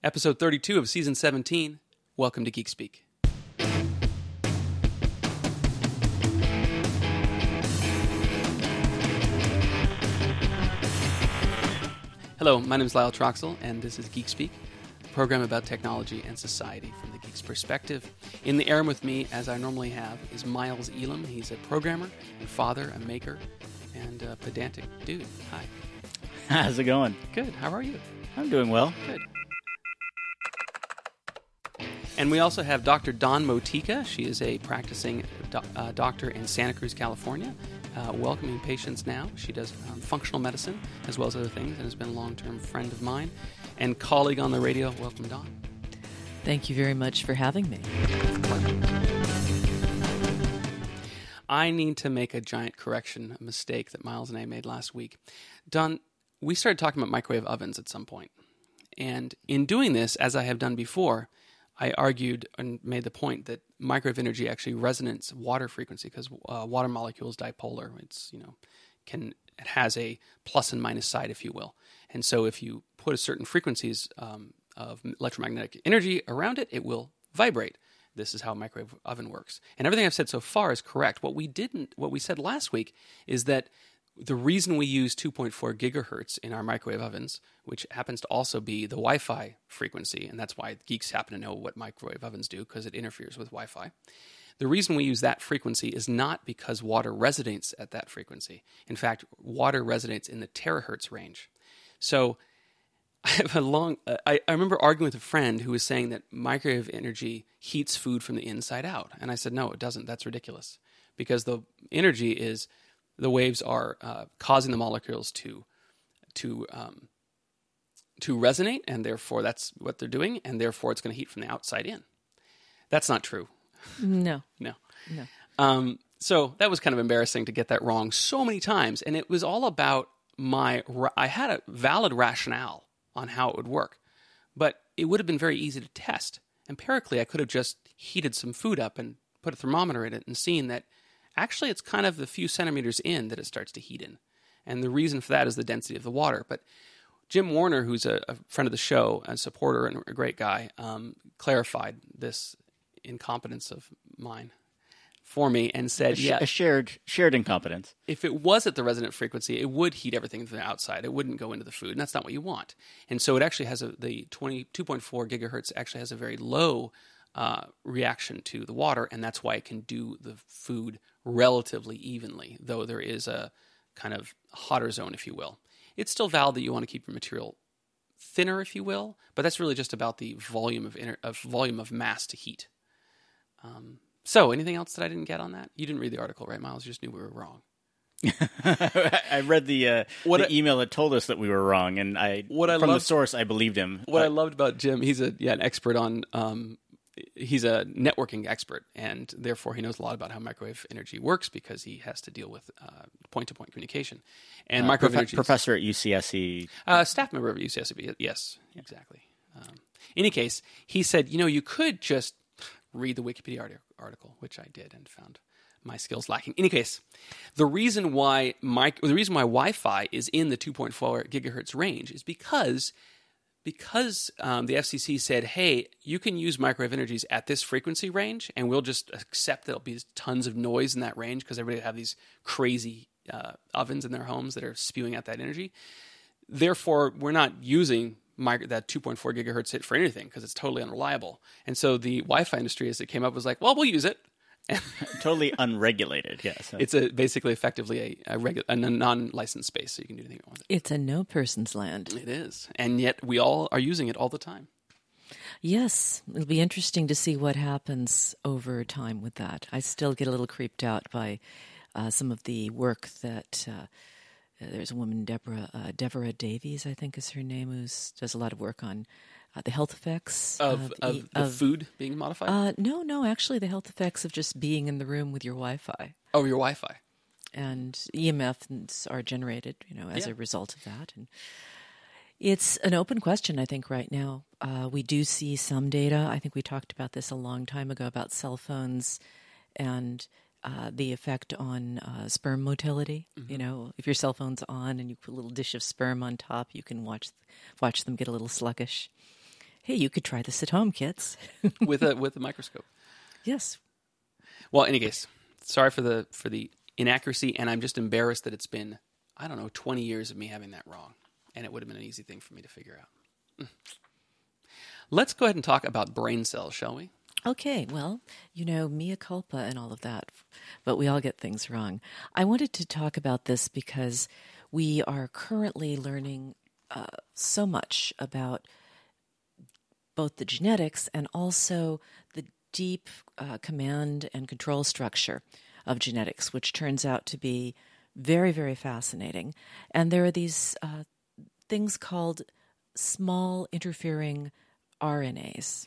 Episode 32 of Season 17. Welcome to Geek Speak. Hello, my name is Lyle Troxel, and this is Geek Speak, a program about technology and society from the geek's perspective. In the air with me, as I normally have, is Miles Elam. He's a programmer, a father, a maker, and a pedantic dude. Hi. How's it going? Good. How are you? I'm doing well. Good. And we also have Dr. Dawn Motika. She is a practicing doctor in Santa Cruz, California, welcoming patients now. She does functional medicine as well as other things and has been a long-term friend of mine and colleague on the radio. Welcome, Dawn. Thank you very much for having me. I need to make a giant correction, a mistake that Miles and I made last week. Dawn, we started talking about microwave ovens at some point. And in doing this, as I have done before, I argued and made the point that microwave energy actually resonates water frequency because water molecule is dipolar. It has a plus and minus side, if you will. And so if you put a certain frequencies of electromagnetic energy around it, it will vibrate. This is how a microwave oven works. And everything I've said so far is correct. What we said last week is that the reason we use 2.4 gigahertz in our microwave ovens, which happens to also be the Wi-Fi frequency, and that's why geeks happen to know what microwave ovens do because it interferes with Wi-Fi. The reason we use that frequency is not because water resonates at that frequency. In fact, water resonates in the terahertz range. So I have I remember arguing with a friend who was saying that microwave energy heats food from the inside out. And I said, no, it doesn't. That's ridiculous. Because the energy is... the waves are causing the molecules to resonate, and therefore that's what they're doing, and therefore it's going to heat from the outside in. That's not true. No. So that was kind of embarrassing to get that wrong so many times, and it was all about I had a valid rationale on how it would work, but it would have been very easy to test. Empirically, I could have just heated some food up and put a thermometer in it and seen that actually, it's kind of the few centimeters in that it starts to heat in. And the reason for that is the density of the water. But Jim Warner, who's a friend of the show, a supporter and a great guy, clarified this incompetence of mine for me and said, a shared incompetence. If it was at the resonant frequency, it would heat everything from the outside. It wouldn't go into the food, and that's not what you want. And so it actually has the 2.4 gigahertz actually has a very low reaction to the water, and that's why it can do the food relatively evenly, though there is a kind of hotter zone, if you will. It's still valid that you want to keep your material thinner, if you will, but that's really just about the volume of mass to heat. So, anything else that I didn't get on that? You didn't read the article, right, Miles? You just knew we were wrong. I read the email that told us that we were wrong, and the source, I believed him. What I loved about Jim, he's an expert on... he's a networking expert, and therefore he knows a lot about how microwave energy works because he has to deal with point-to-point communication. And microwave energy... Professor at UCSC. Staff member of UCSC, yes, exactly. In any case, he said, you could just read the Wikipedia article, which I did and found my skills lacking. In any case, the reason why Wi-Fi is in the 2.4 gigahertz range is because the FCC said, hey, you can use microwave energies at this frequency range, and we'll just accept there'll be tons of noise in that range because everybody have these crazy ovens in their homes that are spewing out that energy. Therefore, we're not using that 2.4 gigahertz hit for anything because it's totally unreliable. And so the Wi-Fi industry, as it came up, was like, well, we'll use it. Totally unregulated, yes. It's basically effectively a non-licensed space, so you can do anything you want with it. It's a no-person's land. It is. And yet we all are using it all the time. Yes. It'll be interesting to see what happens over time with that. I still get a little creeped out by some of the work that... there's a woman, Deborah Davies, I think is her name, who does a lot of work on the health effects of food being modified? No, actually the health effects of just being in the room with your Wi-Fi. Oh, your Wi-Fi. And EMFs are generated, as a result of that. And it's an open question, I think, right now. We do see some data. I think we talked about this a long time ago about cell phones and the effect on sperm motility. Mm-hmm. If your cell phone's on and you put a little dish of sperm on top, you can watch them get a little sluggish. Hey, you could try this at home, kids. with a microscope. Yes. Well, in any case, sorry for the inaccuracy, and I'm just embarrassed that it's been, 20 years of me having that wrong, and it would have been an easy thing for me to figure out. Let's go ahead and talk about brain cells, shall we? Okay, well, mea culpa and all of that, but we all get things wrong. I wanted to talk about this because we are currently learning so much about both the genetics and also the deep command and control structure of genetics, which turns out to be very, very fascinating. And there are these things called small interfering RNAs.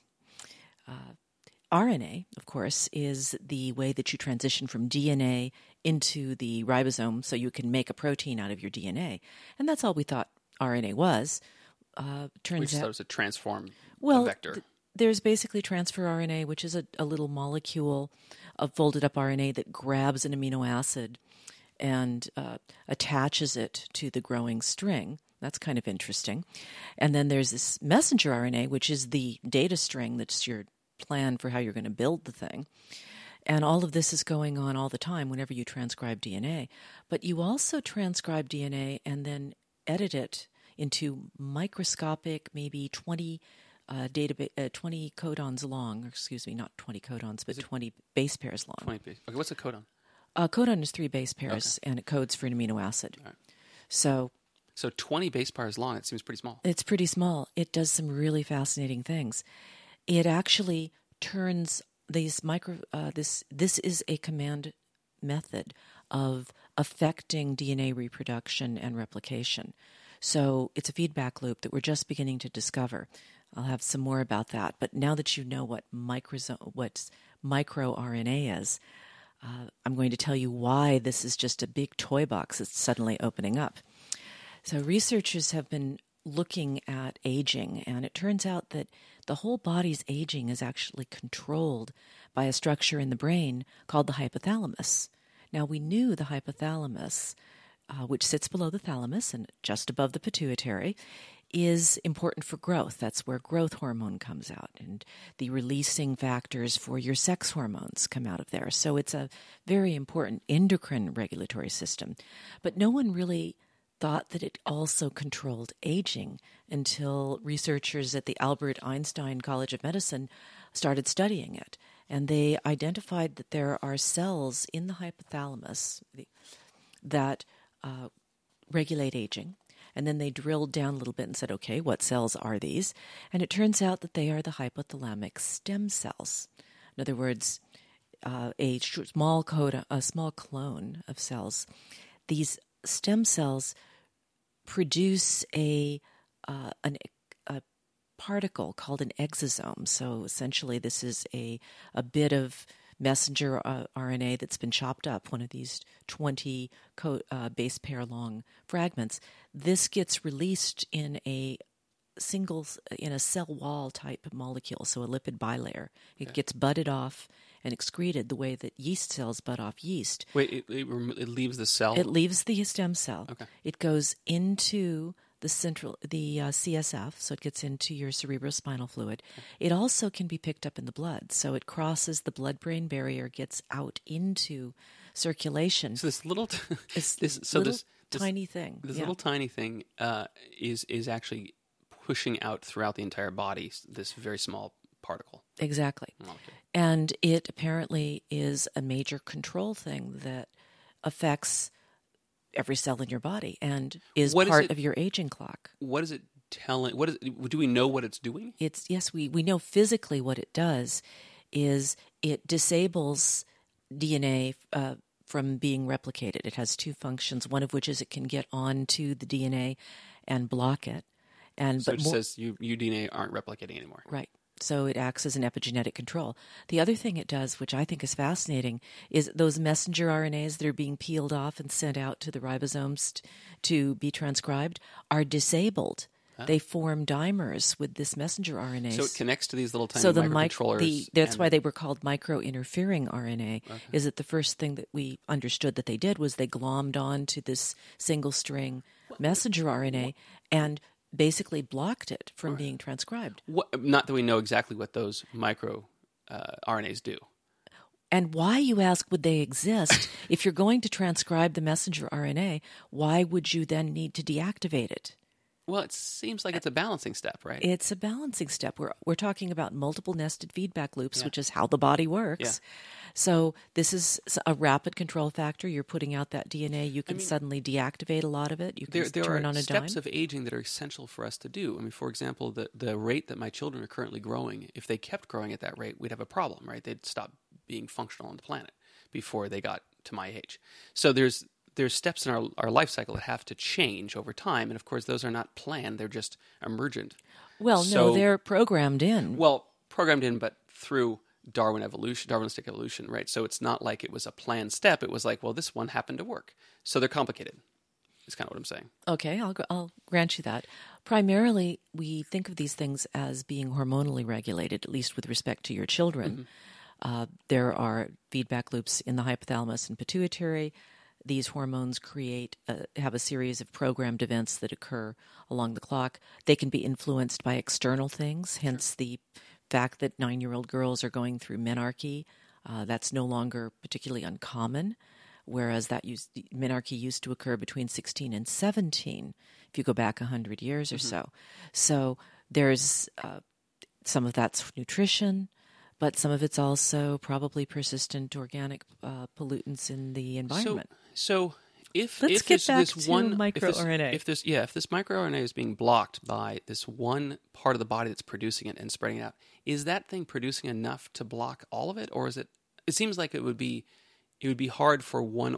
RNA, of course, is the way that you transition from DNA into the ribosome so you can make a protein out of your DNA. And that's all we thought RNA was. Turns out it was a transform vector. There's basically transfer RNA, which is a little molecule of folded up RNA that grabs an amino acid and attaches it to the growing string. That's kind of interesting. And then there's this messenger RNA, which is the data string that's your plan for how you're going to build the thing. And all of this is going on all the time whenever you transcribe DNA. But you also transcribe DNA and then edit it into microscopic, maybe 20 20 codons long. Excuse me, not 20 codons, but 20 base pairs long. 20 base. Okay, what's a codon? A codon is 3 base pairs, and it codes for an amino acid. All right. So 20 base pairs long, it seems pretty small. It's pretty small. It does some really fascinating things. It actually turns these this is a command method of affecting DNA reproduction and replication. So it's a feedback loop that we're just beginning to discover. I'll have some more about that. But now that you know what microRNA is, I'm going to tell you why this is just a big toy box that's suddenly opening up. So researchers have been looking at aging, and it turns out that the whole body's aging is actually controlled by a structure in the brain called the hypothalamus. Now, we knew the hypothalamus, which sits below the thalamus and just above the pituitary, is important for growth. That's where growth hormone comes out, and the releasing factors for your sex hormones come out of there. So it's a very important endocrine regulatory system. But no one really thought that it also controlled aging until researchers at the Albert Einstein College of Medicine started studying it. And they identified that there are cells in the hypothalamus that regulate aging. And then they drilled down a little bit and said, okay, what cells are these? And it turns out that they are the hypothalamic stem cells. In other words, a small clone of cells. These stem cells produce a particle called an exosome. So essentially this is a bit of messenger RNA that's been chopped up, one of these 20 base pair long fragments. This gets released in a cell wall type molecule, so a lipid bilayer. It gets budded off and excreted the way that yeast cells bud off yeast. Wait, it leaves the cell? It leaves the stem cell. Okay. It goes into the CSF, so it gets into your cerebrospinal fluid. It also can be picked up in the blood, so it crosses the blood-brain barrier, gets out into circulation. So this little tiny thing. This little tiny thing is actually pushing out throughout the entire body this very small particle. Exactly. Okay. And it apparently is a major control thing that affects every cell in your body and is part of your aging clock. What is it telling? Do we know what it's doing? Yes, we know physically what it does is it disables DNA from being replicated. It has 2 functions, one of which is it can get onto the DNA and block it. So it says you DNA aren't replicating anymore. Right. So it acts as an epigenetic control. The other thing it does, which I think is fascinating, is those messenger RNAs that are being peeled off and sent out to the ribosomes to be transcribed are disabled. Huh? They form dimers with this messenger RNA. So it connects to these little tiny microcontrollers. That's why they were called micro-interfering RNA, is that the first thing that we understood that they did was they glommed on to this single-string messenger RNA and basically blocked it from being transcribed. Not that we know exactly what those micro RNAs do. And why, you ask, would they exist? If you're going to transcribe the messenger RNA, why would you then need to deactivate it? Well, it seems like it's a balancing step, right? It's a balancing step. We're talking about multiple nested feedback loops, which is how the body works. Yeah. So this is a rapid control factor. You're putting out that DNA. You can suddenly deactivate a lot of it. You can turn on a dime. There are steps of aging that are essential for us to do. I mean, for example, the rate that my children are currently growing, if they kept growing at that rate, we'd have a problem, right? They'd stop being functional on the planet before they got to my age. So there's steps in our life cycle that have to change over time. And, of course, those are not planned. They're just emergent. Well, no, they're programmed in. Well, programmed in, but through Darwinistic evolution, right? So it's not like it was a planned step. It was like, well, this one happened to work. So they're complicated. Is kind of what I'm saying. Okay, I'll grant you that. Primarily, we think of these things as being hormonally regulated, at least with respect to your children. There are feedback loops in the hypothalamus and pituitary. These hormones have a series of programmed events that occur along the clock. They can be influenced by external things, hence the fact that 9-year-old girls are going through menarche. That's no longer particularly uncommon, whereas menarche used to occur between 16 and 17, if you go back 100 years or so. So there's some of that's nutrition, but some of it's also probably persistent organic pollutants in the environment. So if get back this to one microRNA. if this microRNA is being blocked by this one part of the body that's producing it and spreading it out, is that thing producing enough to block all of it, or is it? It seems like it would be hard for one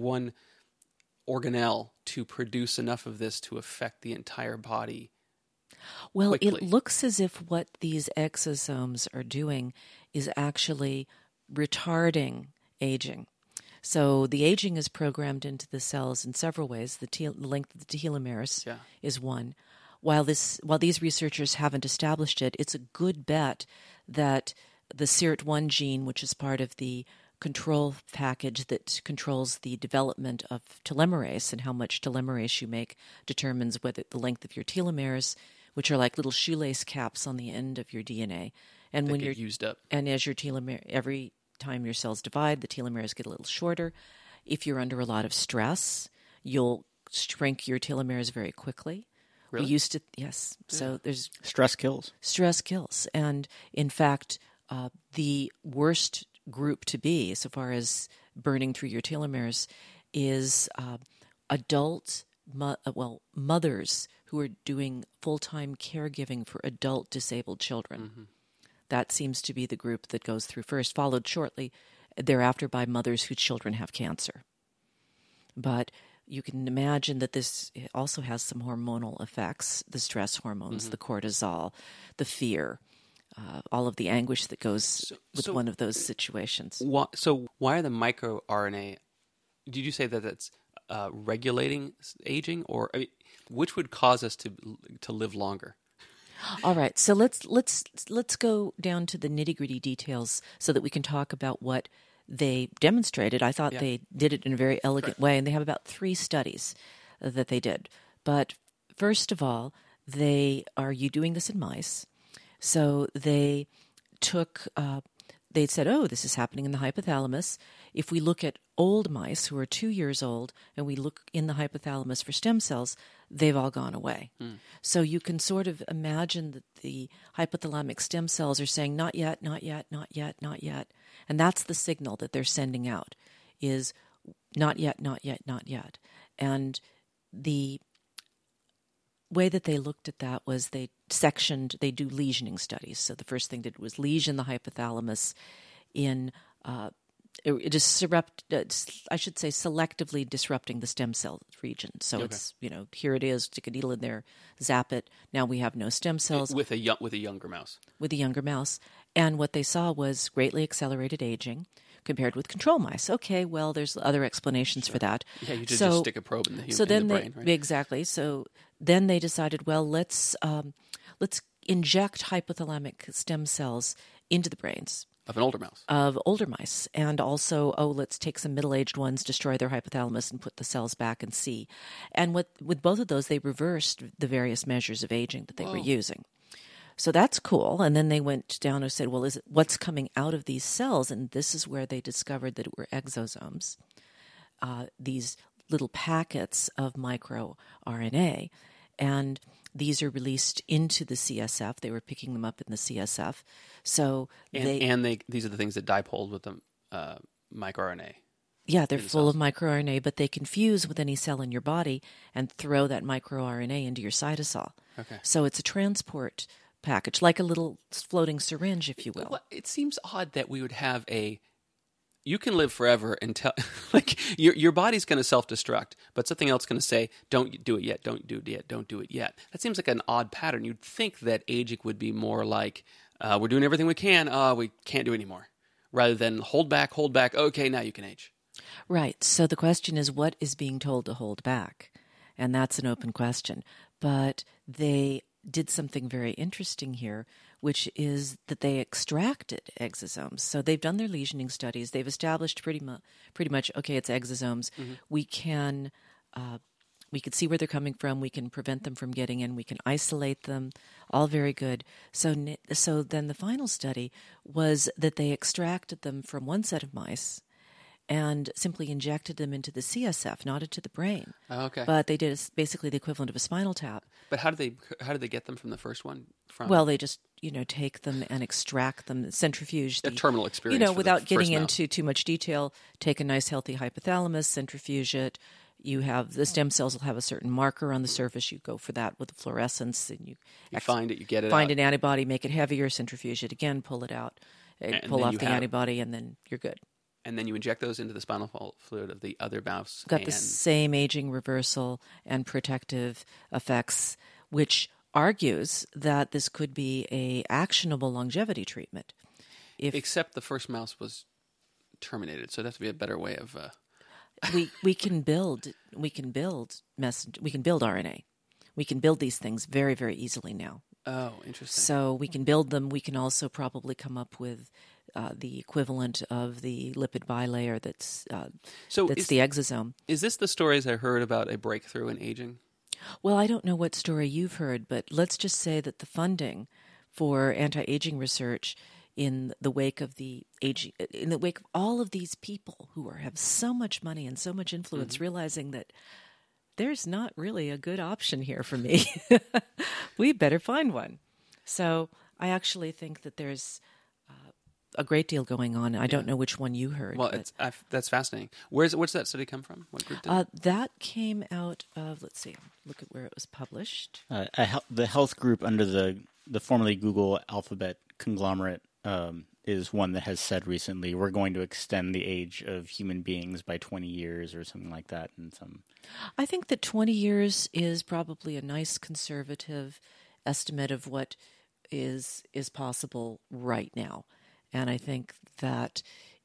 organelle to produce enough of this to affect the entire body. Well, quickly. It looks as if what these exosomes are doing is actually retarding aging. So the aging is programmed into the cells in several ways. The length of the telomeres is one. While these researchers haven't established it, it's a good bet that the SIRT1 gene, which is part of the control package that controls the development of telomerase and how much telomerase you make, determines whether the length of your telomeres, which are like little shoelace caps on the end of your DNA, and that when get you're used up, and as your telomere, every time your cells divide, the telomeres get a little shorter. If you're under a lot of stress, you'll shrink your telomeres very quickly. Really? We used to, yes. Yeah. So there's stress kills. Stress kills, and in fact, the worst group to be, so far as burning through your telomeres, is mothers who are doing full-time caregiving for adult disabled children. Mm-hmm. That seems to be the group that goes through first, followed shortly thereafter by mothers whose children have cancer. But you can imagine that this also has some hormonal effects, the stress hormones, the cortisol, the fear, all of the anguish that goes with one of those situations. So why are the microRNA, did you say that it's regulating aging, or which would cause us to live longer? All right, so let's go down to the nitty-gritty details so that we can talk about what they demonstrated. I thought they did it in a very elegant way, and they have about 3 studies that they did. But first of all, they are doing this in mice. So they they said, oh, this is happening in the hypothalamus. If we look at old mice who are 2 years old and we look in the hypothalamus for stem cells, they've all gone away. So you can sort of imagine that the hypothalamic stem cells are saying, not yet, not yet, not yet, not yet. And that's the signal that they're sending out, is not yet, not yet, not yet. And the way that they looked at that was they do lesioning studies. So the first thing they did was lesion the hypothalamus in selectively disrupting the stem cell region. So it's, here it is, stick a needle in there, zap it. Now we have no stem cells. With a younger mouse. With a younger mouse. And what they saw was greatly accelerated aging compared with control mice. Okay, well, there's other explanations for that. Yeah, you just stick a probe in the brain, right? Exactly. So then they decided, well, let's inject hypothalamic stem cells into the brains. Of an older mouse. Of older mice. And also, let's take some middle-aged ones, destroy their hypothalamus, and put the cells back and see. And with both of those, they reversed the various measures of aging that they were using. So that's cool. And then they went down and said, well, what's coming out of these cells? And this is where they discovered that it were exosomes, these little packets of microRNA. And these are released into the CSF. They were picking them up in the CSF. So these are the things that dipole with the microRNA. Yeah, they're full of microRNA, but they can fuse with any cell in your body and throw that microRNA into your cytosol. Okay. So it's a transport package, like a little floating syringe, if you will. Well, it seems odd that we would have you can live forever until, like, your body's going to self-destruct, but something else is going to say, don't do it yet, don't do it yet, don't do it yet. That seems like an odd pattern. You'd think that aging would be more like, we're doing everything we can, we can't do it anymore, rather than hold back, okay, now you can age. Right. So the question is, what is being told to hold back? And that's an open question. But they did something very interesting here, which is that they extracted exosomes. So they've done their lesioning studies. They've established pretty much, okay, it's exosomes. Mm-hmm. We can see where they're coming from. We can prevent them from getting in. We can isolate them. All very good. So then the final study was that they extracted them from one set of mice and simply injected them into the CSF, not into the brain. Oh, okay. But they did basically the equivalent of a spinal tap. But how did they get them from the first one? Well, they just take them and extract them, centrifuge. A terminal experience. Without getting into too much detail, take a nice healthy hypothalamus, centrifuge it. You have the stem cells will have a certain marker on the surface. You go for that with the fluorescence, and you find it. You get it. Find out. An antibody, make it heavier, centrifuge it again, pull it out, pull off the antibody, and then you're good. And then you inject those into the spinal fluid of the other mouse. Got the same aging reversal and protective effects, which argues that this could be a actionable longevity treatment. Except the first mouse was terminated, so it'd have to be a better way of. We can build RNA. We can build these things very, very easily now. Oh, interesting. So we can build them. We can also probably come up with the equivalent of the lipid bilayer that's the exosome. Is this the stories I heard about a breakthrough in aging? Well, I don't know what story you've heard, but let's just say that the funding for anti-aging research in the wake of all of these people who have so much money and so much influence, mm-hmm. realizing that there's not really a good option here for me. We better find one. So I actually think that there's a great deal going on. I don't know which one you heard. Well, that's fascinating. What's that study come from? What group did it? That came out of, let's see, look at where it was published. The health group under the formerly Google Alphabet conglomerate is one that has said recently, we're going to extend the age of human beings by 20 years or something like that. I think that 20 years is probably a nice conservative estimate of what is possible right now. And I think that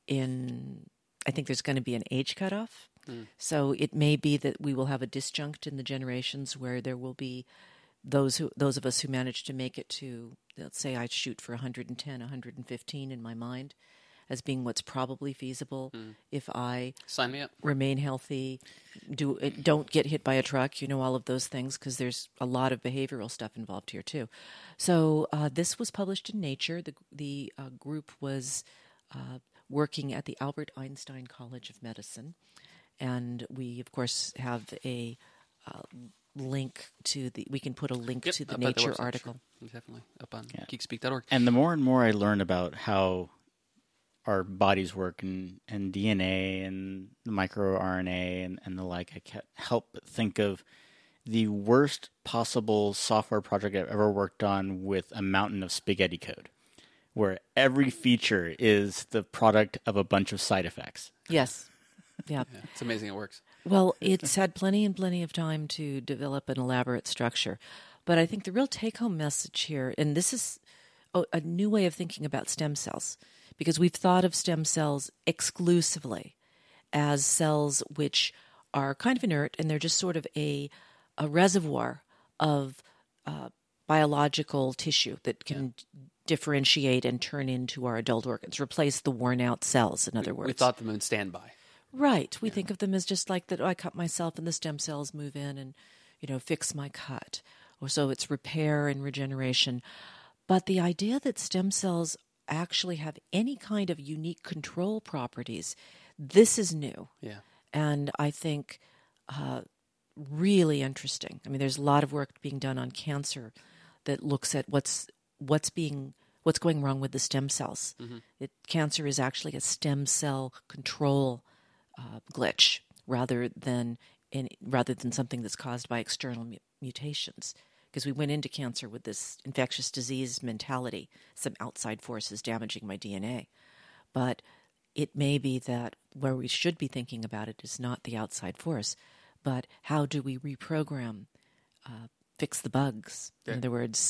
there's going to be an age cutoff. Mm. So it may be that we will have a disjunct in the generations where there will be those of us who manage to make it to, let's say I shoot for 110, 115 in my mind as being what's probably feasible if I sign me up, remain healthy, don't get hit by a truck, all of those things, because there's a lot of behavioral stuff involved here too. So this was published in Nature. The group was working at the Albert Einstein College of Medicine, and we of course have a link to we can put a link to the Nature article. Sure. Definitely up on geekspeak.org. And the more and more I learn about how our bodies work and DNA and the microRNA and the like, I can't help but think of the worst possible software project I've ever worked on with a mountain of spaghetti code, where every feature is the product of a bunch of side effects. Yes. Yeah. It's amazing it works. Well, it's had plenty and plenty of time to develop an elaborate structure. But I think the real take-home message here, and this is a new way of thinking about stem cells, because we've thought of stem cells exclusively as cells which are kind of inert, and they're just sort of a reservoir of biological tissue that can differentiate and turn into our adult organs, replace the worn out cells, in other words. We thought them in standby. Right. We think of them as just like that. I cut myself and the stem cells move in and, fix my cut. Or so it's repair and regeneration. But the idea that stem cells actually have any kind of unique control properties, this is new. Yeah. And I think really interesting. I mean, there's a lot of work being done on cancer that looks at what's going wrong with the stem cells. Mm-hmm. Cancer is actually a stem cell control glitch rather than something that's caused by external mutations. Because we went into cancer with this infectious disease mentality, some outside forces damaging my DNA. But it may be that where we should be thinking about it is not the outside force, but how do we reprogram, fix the bugs? Yeah. In other words,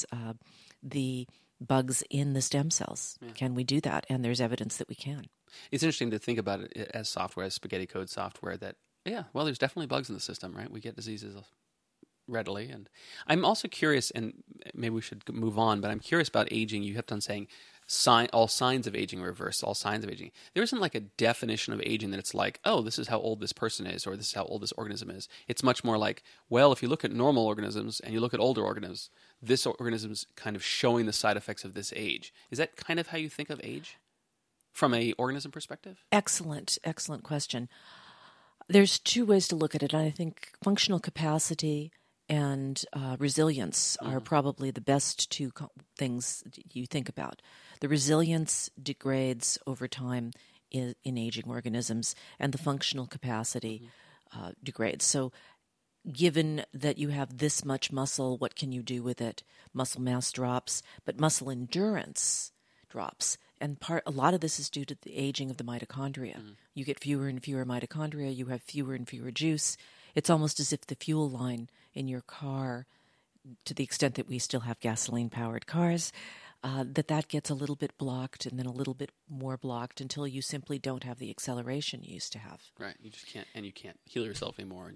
the bugs in the stem cells. Yeah. Can we do that? And there's evidence that we can. It's interesting to think about it as software, as spaghetti code software, that, there's definitely bugs in the system, right? We get diseases readily. And I'm also curious, and maybe we should move on, but I'm curious about aging. You kept on saying all signs of aging reverse, all signs of aging. There isn't like a definition of aging that it's like, oh, this is how old this person is, or this is how old this organism is. It's much more like, well, if you look at normal organisms and you look at older organisms, this organism's kind of showing the side effects of this age. Is that kind of how you think of age from a organism perspective? Excellent question. There's two ways to look at it. I think functional capacity and resilience are probably the best two things you think about. The resilience degrades over time in aging organisms, and the functional capacity degrades. So given that you have this much muscle, what can you do with it? Muscle mass drops, but muscle endurance drops. And a lot of this is due to the aging of the mitochondria. You get fewer and fewer mitochondria, you have fewer and fewer juice. It's almost as if the fuel line in your car, to the extent that we still have gasoline-powered cars, that gets a little bit blocked and then a little bit more blocked until you simply don't have the acceleration you used to have. Right. You just can't, and you can't heal yourself anymore.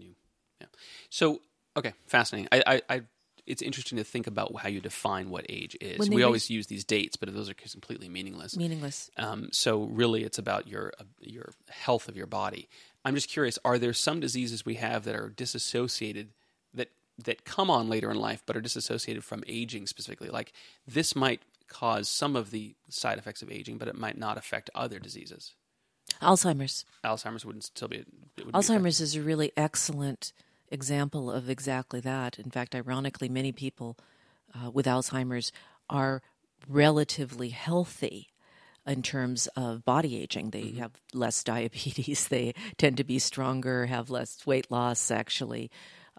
So, okay, fascinating. It's interesting to think about how you define what age is. We always use these dates, but those are completely meaningless. So really, it's about your health of your body. I'm just curious: are there some diseases we have that are disassociated that come on later in life, but are disassociated from aging specifically? Like this might cause some of the side effects of aging, but it might not affect other diseases. Alzheimer's wouldn't still be. Alzheimer's is a really excellent example of exactly that. In fact, ironically, many people with Alzheimer's are relatively healthy in terms of body aging. They have less diabetes. They tend to be stronger, have less weight loss, actually,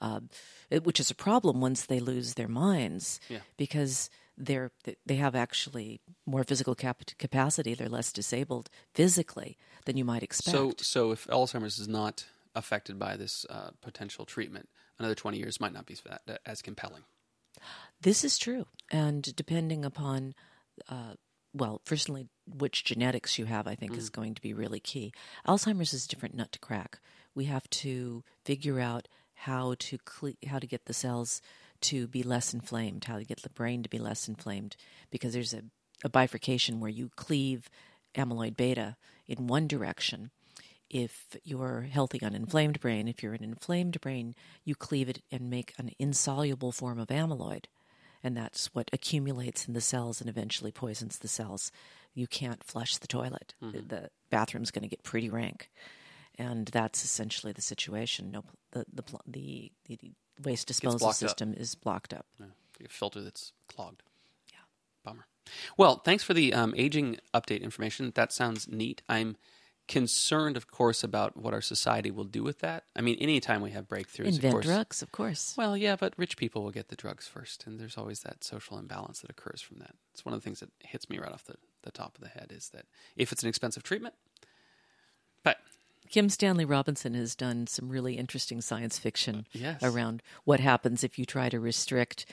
which is a problem once they lose their minds because they have actually more physical capacity. They're less disabled physically than you might expect. So if Alzheimer's is not affected by this potential treatment, another 20 years might not be as compelling. This is true. And depending upon, firstly, which genetics you have, I think is going to be really key. Alzheimer's is a different nut to crack. We have to figure out how to get the cells to be less inflamed, how to get the brain to be less inflamed, because there's a bifurcation where you cleave amyloid beta in one direction. If you're healthy, uninflamed brain, if you're an inflamed brain, you cleave it and make an insoluble form of amyloid. And that's what accumulates in the cells and eventually poisons the cells. You can't flush the toilet. The bathroom's going to get pretty rank. And that's essentially the situation. No, the waste disposal system is blocked up. Yeah. A filter that's clogged. Yeah. Bummer. Well, thanks for the aging update information. That sounds neat. I'm concerned, of course, about what our society will do with that. I mean, anytime we have breakthroughs, invent drugs, of course. Well, yeah, but rich people will get the drugs first, and there's always that social imbalance that occurs from that. It's one of the things that hits me right off the top of the head is that if it's an expensive treatment, but Kim Stanley Robinson has done some really interesting science fiction around what happens if you try to restrict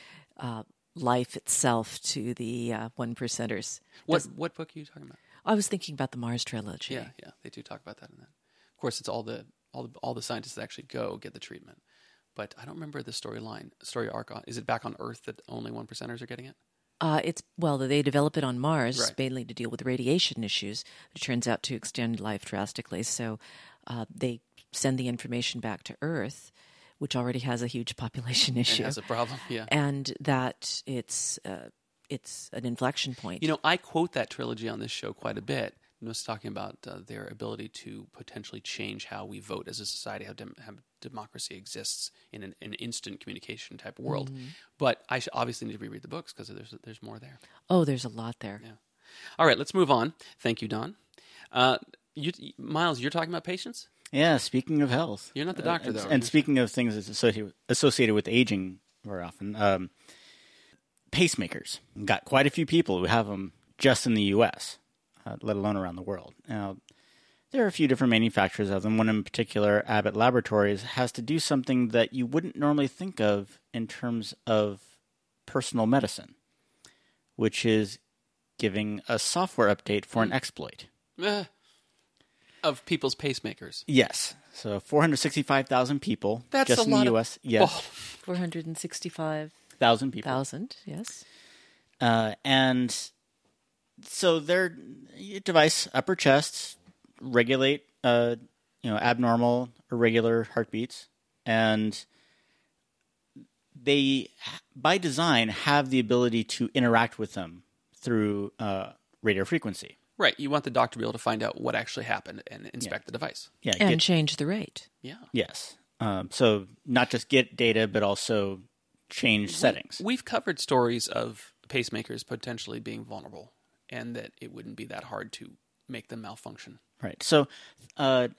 life itself to the one percenters. What book are you talking about? I was thinking about the Mars trilogy. Yeah, they do talk about that in that. Of course, it's all the scientists that actually go get the treatment, but I don't remember the story arc. Is it back on Earth that only 1%ers are getting it? They develop it on Mars Right. mainly to deal with radiation issues. It turns out to extend life drastically. So they send the information back to Earth, which already has a huge population issue, It has a problem. Yeah. and that it's an inflection point. You know, I quote that trilogy on this show quite a bit. I was talking about their ability to potentially change how we vote as a society, how democracy exists in an instant communication type world. But I obviously need to reread the books because there's more there. Oh, there's a lot there. Yeah. All right, let's move on. Thank you, Don. Miles, you're talking about patients? Yeah, speaking of health. You're not the doctor, though. And speaking of things that's associated with aging very often, pacemakers. Got quite a few people who have them just in the U.S., let alone around the world. Now, there are a few different manufacturers of them. One in particular, Abbott Laboratories, has to do something that you wouldn't normally think of in terms of personal medicine, which is giving a software update for an exploit. Of people's pacemakers. Yes. So 465,000 people That's just a in lot the of- U.S. Yes. 465,000 people. yes. And so their device, upper chest, regulate abnormal, irregular heartbeats, and they, by design, have the ability to interact with them through radio frequency. Right. You want the doctor to be able to find out what actually happened and inspect the device. Yeah, And change the rate. Yeah. yes. So not just get data, but also change settings. We've covered stories of pacemakers potentially being vulnerable and that it wouldn't be that hard to make them malfunction. Right. So, for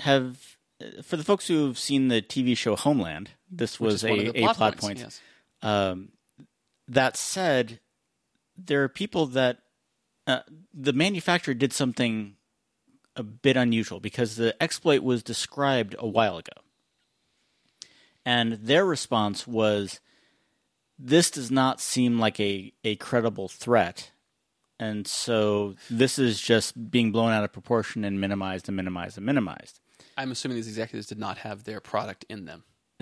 the folks who have seen the TV show Homeland, this Which was is one of the a plot points, point. yes. That said, there are people that the manufacturer did something a bit unusual because the exploit was described a while ago. And their response was, this does not seem like a credible threat. And so this is just being blown out of proportion and minimized and minimized and minimized. I'm assuming these executives did not have their product in them.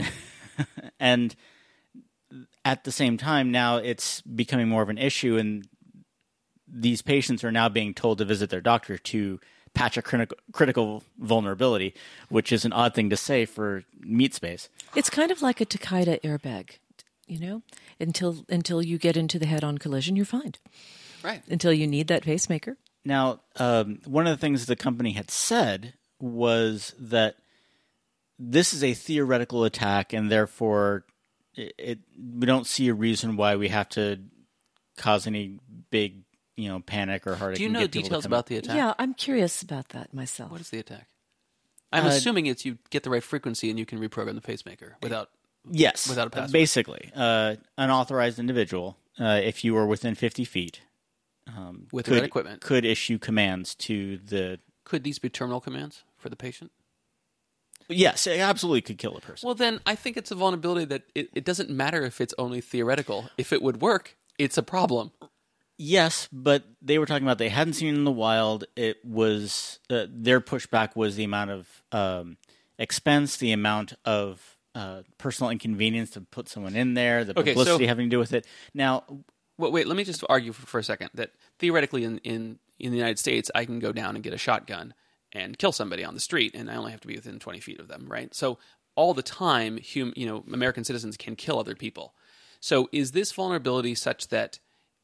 And at the same time, now it's becoming more of an issue, and these patients are now being told to visit their doctor to patch a critical vulnerability, which is an odd thing to say for meat space. It's kind of like a Takeda airbag, you know? Until you get into the head-on collision, you're fine. Right. Until you need that pacemaker. Now, one of the things the company had said was that this is a theoretical attack, and therefore we don't see a reason why we have to cause any big, panic or heartache. Do you know details about the attack? Yeah, I'm curious about that myself. What is the attack? I'm assuming it's you get the right frequency and you can reprogram the pacemaker without a password. Basically, unauthorized individual, if you are within 50 feet, with the right equipment, could issue commands to the. Could these be terminal commands for the patient? Yes, it absolutely could kill a person. Well, then I think it's a vulnerability that it doesn't matter if it's only theoretical. If it would work, it's a problem. Yes, but they were talking about they hadn't seen it in the wild. It was their pushback was the amount of expense, the amount of personal inconvenience to put someone in there, the publicity having to do with it. Now, wait, let me just argue for a second that theoretically in the United States, I can go down and get a shotgun and kill somebody on the street, and I only have to be within 20 feet of them, right? So all the time, American citizens can kill other people. So is this vulnerability such that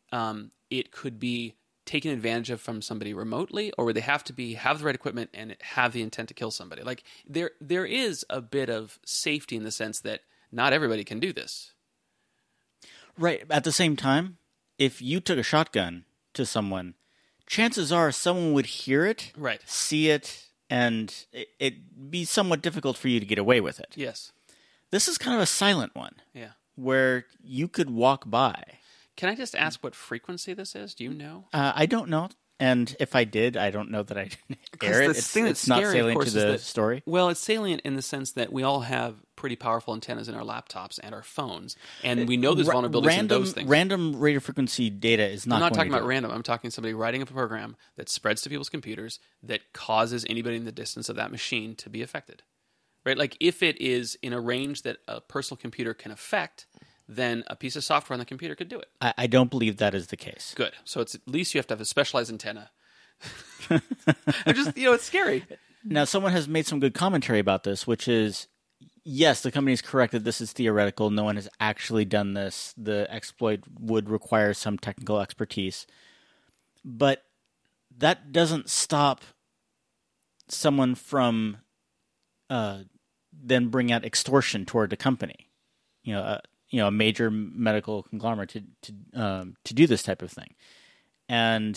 it could be taken advantage of from somebody remotely, or would they have to have the right equipment and have the intent to kill somebody? Like there is a bit of safety in the sense that not everybody can do this. Right. At the same time, if you took a shotgun to someone, chances are someone would hear it, right, see it, and it'd be somewhat difficult for you to get away with it. Yes. This is kind of a silent one. Yeah. Where you could walk by. Can I just ask what frequency this is? Do you know? I don't know. And if I did, I don't know that I air it. It's not salient to the story. Well, it's salient in the sense that we all have pretty powerful antennas in our laptops and our phones, and we know there's vulnerabilities in those things. Random radio frequency data is not. I'm not talking about random. I'm talking somebody writing a program that spreads to people's computers that causes anybody in the distance of that machine to be affected. Right? Like if it is in a range that a personal computer can affect, then a piece of software on the computer could do it. I don't believe that is the case. Good. So it's at least you have to have a specialized antenna. It's scary. Now, someone has made some good commentary about this, which is, yes, the company is correct that this is theoretical. No one has actually done this. The exploit would require some technical expertise. But that doesn't stop someone from then bring out extortion toward the company. A major medical conglomerate to do this type of thing. And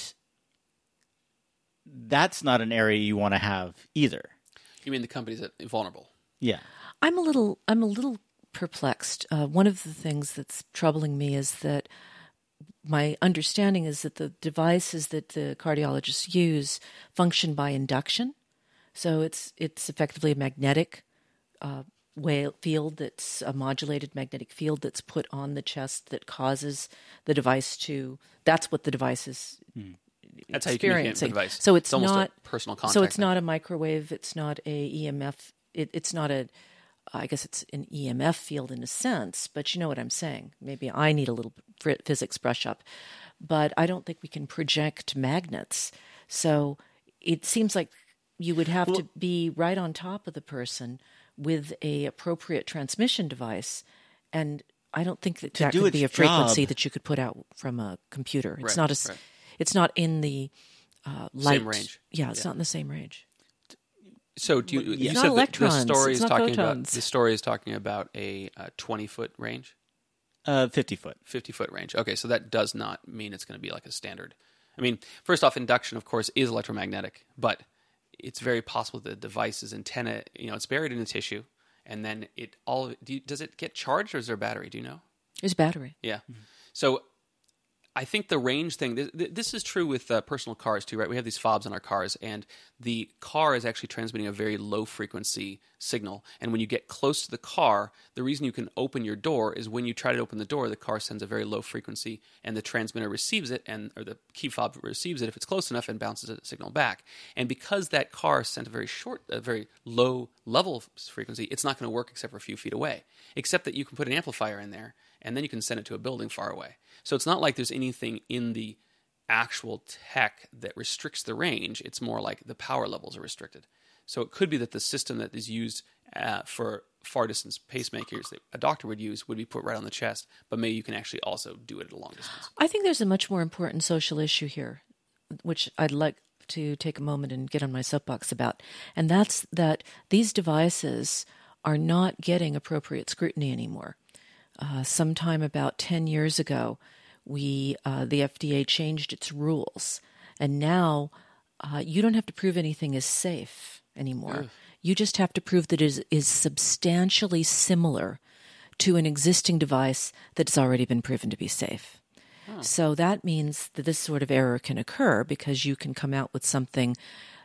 that's not an area you want to have either. You mean the companies that are vulnerable? Yeah. I'm a little perplexed. One of the things that's troubling me is that my understanding is that the devices that the cardiologists use function by induction. So it's effectively a magnetic field, that's a modulated magnetic field that's put on the chest that causes the device to. That's what the device is. That's how you communicate with the device. So it's almost not a personal contact. So it's not a microwave. It's not a EMF. It's not a. I guess it's an EMF field in a sense, but you know what I'm saying. Maybe I need a little physics brush up, but I don't think we can project magnets. So it seems like you would have to be right on top of the person with a appropriate transmission device, and I don't think that could be a frequency that you could put out from a computer. It's not a. Right. It's not in the light same range. Yeah, it's not in the same range. So you it's said not electrons. The story it's is not talking photons. about the story is talking about a 20-foot range. 50 foot. 50-foot range. Okay, so that does not mean it's going to be like a standard. I mean, first off, induction, of course, is electromagnetic, but it's very possible that the device's antenna, it's buried in the tissue, and then does it get charged, or is there a battery? Do you know? There's a battery. Yeah. Mm-hmm. So I think the range thing, this is true with personal cars too, right? We have these fobs on our cars, and the car is actually transmitting a very low-frequency signal. And when you get close to the car, the reason you can open your door is when you try to open the door, the car sends a very low frequency, and the transmitter receives it, or the key fob receives it if it's close enough and bounces a signal back. And because that car sent a very low-level frequency, it's not going to work except for a few feet away, except that you can put an amplifier in there, and then you can send it to a building far away. So it's not like there's anything in the actual tech that restricts the range. It's more like the power levels are restricted. So it could be that the system that is used for far distance pacemakers that a doctor would use would be put right on the chest, but maybe you can actually also do it at a long distance. I think there's a much more important social issue here, which I'd like to take a moment and get on my soapbox about, and that's that these devices are not getting appropriate scrutiny anymore. Sometime about 10 years ago, the FDA changed its rules, and now you don't have to prove anything is safe anymore. Ugh. You just have to prove that it is substantially similar to an existing device that's already been proven to be safe. Oh. So that means that this sort of error can occur because you can come out with something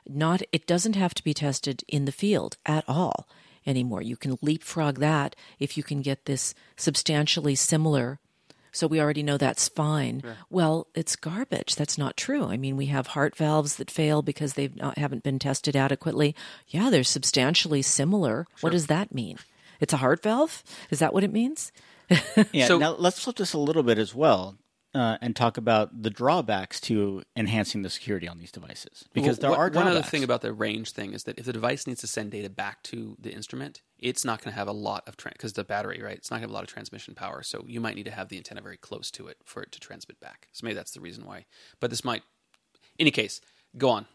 it doesn't have to be tested in the field at all anymore. You can leapfrog that if you can get this substantially similar. So we already know that's fine. Yeah. Well, it's garbage. That's not true. I mean, we have heart valves that fail because they haven't been tested adequately. Yeah, they're substantially similar. Sure. What does that mean? It's a heart valve? Is that what it means? Yeah. So, now let's flip this a little bit as well and talk about the drawbacks to enhancing the security on these devices. Because there are drawbacks. One other thing about the range thing is that if the device needs to send data back to the instrument, it's not going to have a lot of because the battery, right? It's not going to have a lot of transmission power. So you might need to have the antenna very close to it for it to transmit back. So maybe that's the reason why. But this might, in any case, go on.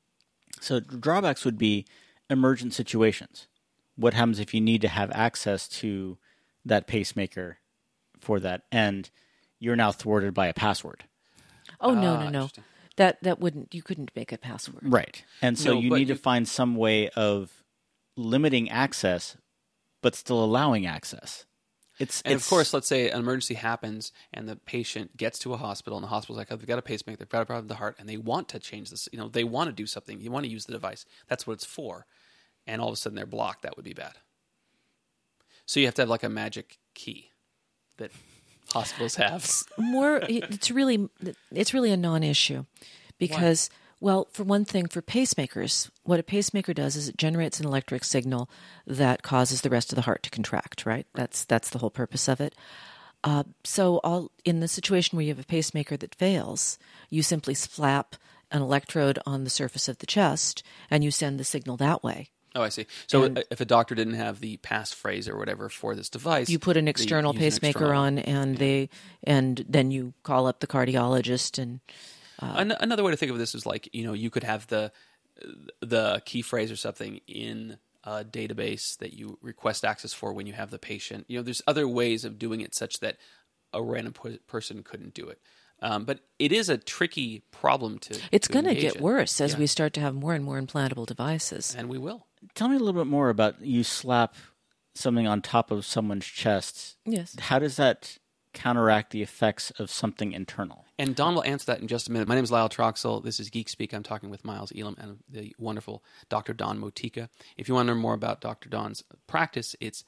So drawbacks would be emergent situations. What happens if you need to have access to that pacemaker for that, and you're now thwarted by a password? Oh, no. That wouldn't, you couldn't make a password. Right. And so you need to find some way of limiting access, but still allowing access. Of course, let's say an emergency happens and the patient gets to a hospital and the hospital's like, oh, they've got a pacemaker, they've got a problem with the heart, and they want to change this. They want to do something. You want to use the device. That's what it's for. And all of a sudden they're blocked. That would be bad. So you have to have like a magic key that hospitals have. It's really a non-issue because, well, for one thing, for pacemakers, what a pacemaker does is it generates an electric signal that causes the rest of the heart to contract, right? That's the whole purpose of it. So in the situation where you have a pacemaker that fails, you simply slap an electrode on the surface of the chest and you send the signal that way. Oh, I see. So if a doctor didn't have the passphrase or whatever for this device, you put an external pacemaker on, and then you call up the cardiologist. And another way to think of this is like, you could have the key phrase or something in a database that you request access for when you have the patient. There's other ways of doing it such that a random person couldn't do it. But it is a tricky problem to. It's going to get in. worse as we start to have more and more implantable devices. And we will. Tell me a little bit more about you slap something on top of someone's chest. Yes. How does that counteract the effects of something internal? And Don will answer that in just a minute. My name is Lyle Troxel. This is Geek Speak. I'm talking with Miles Elam and the wonderful Dr. Don Motika. If you want to learn more about Dr. Don's practice, it's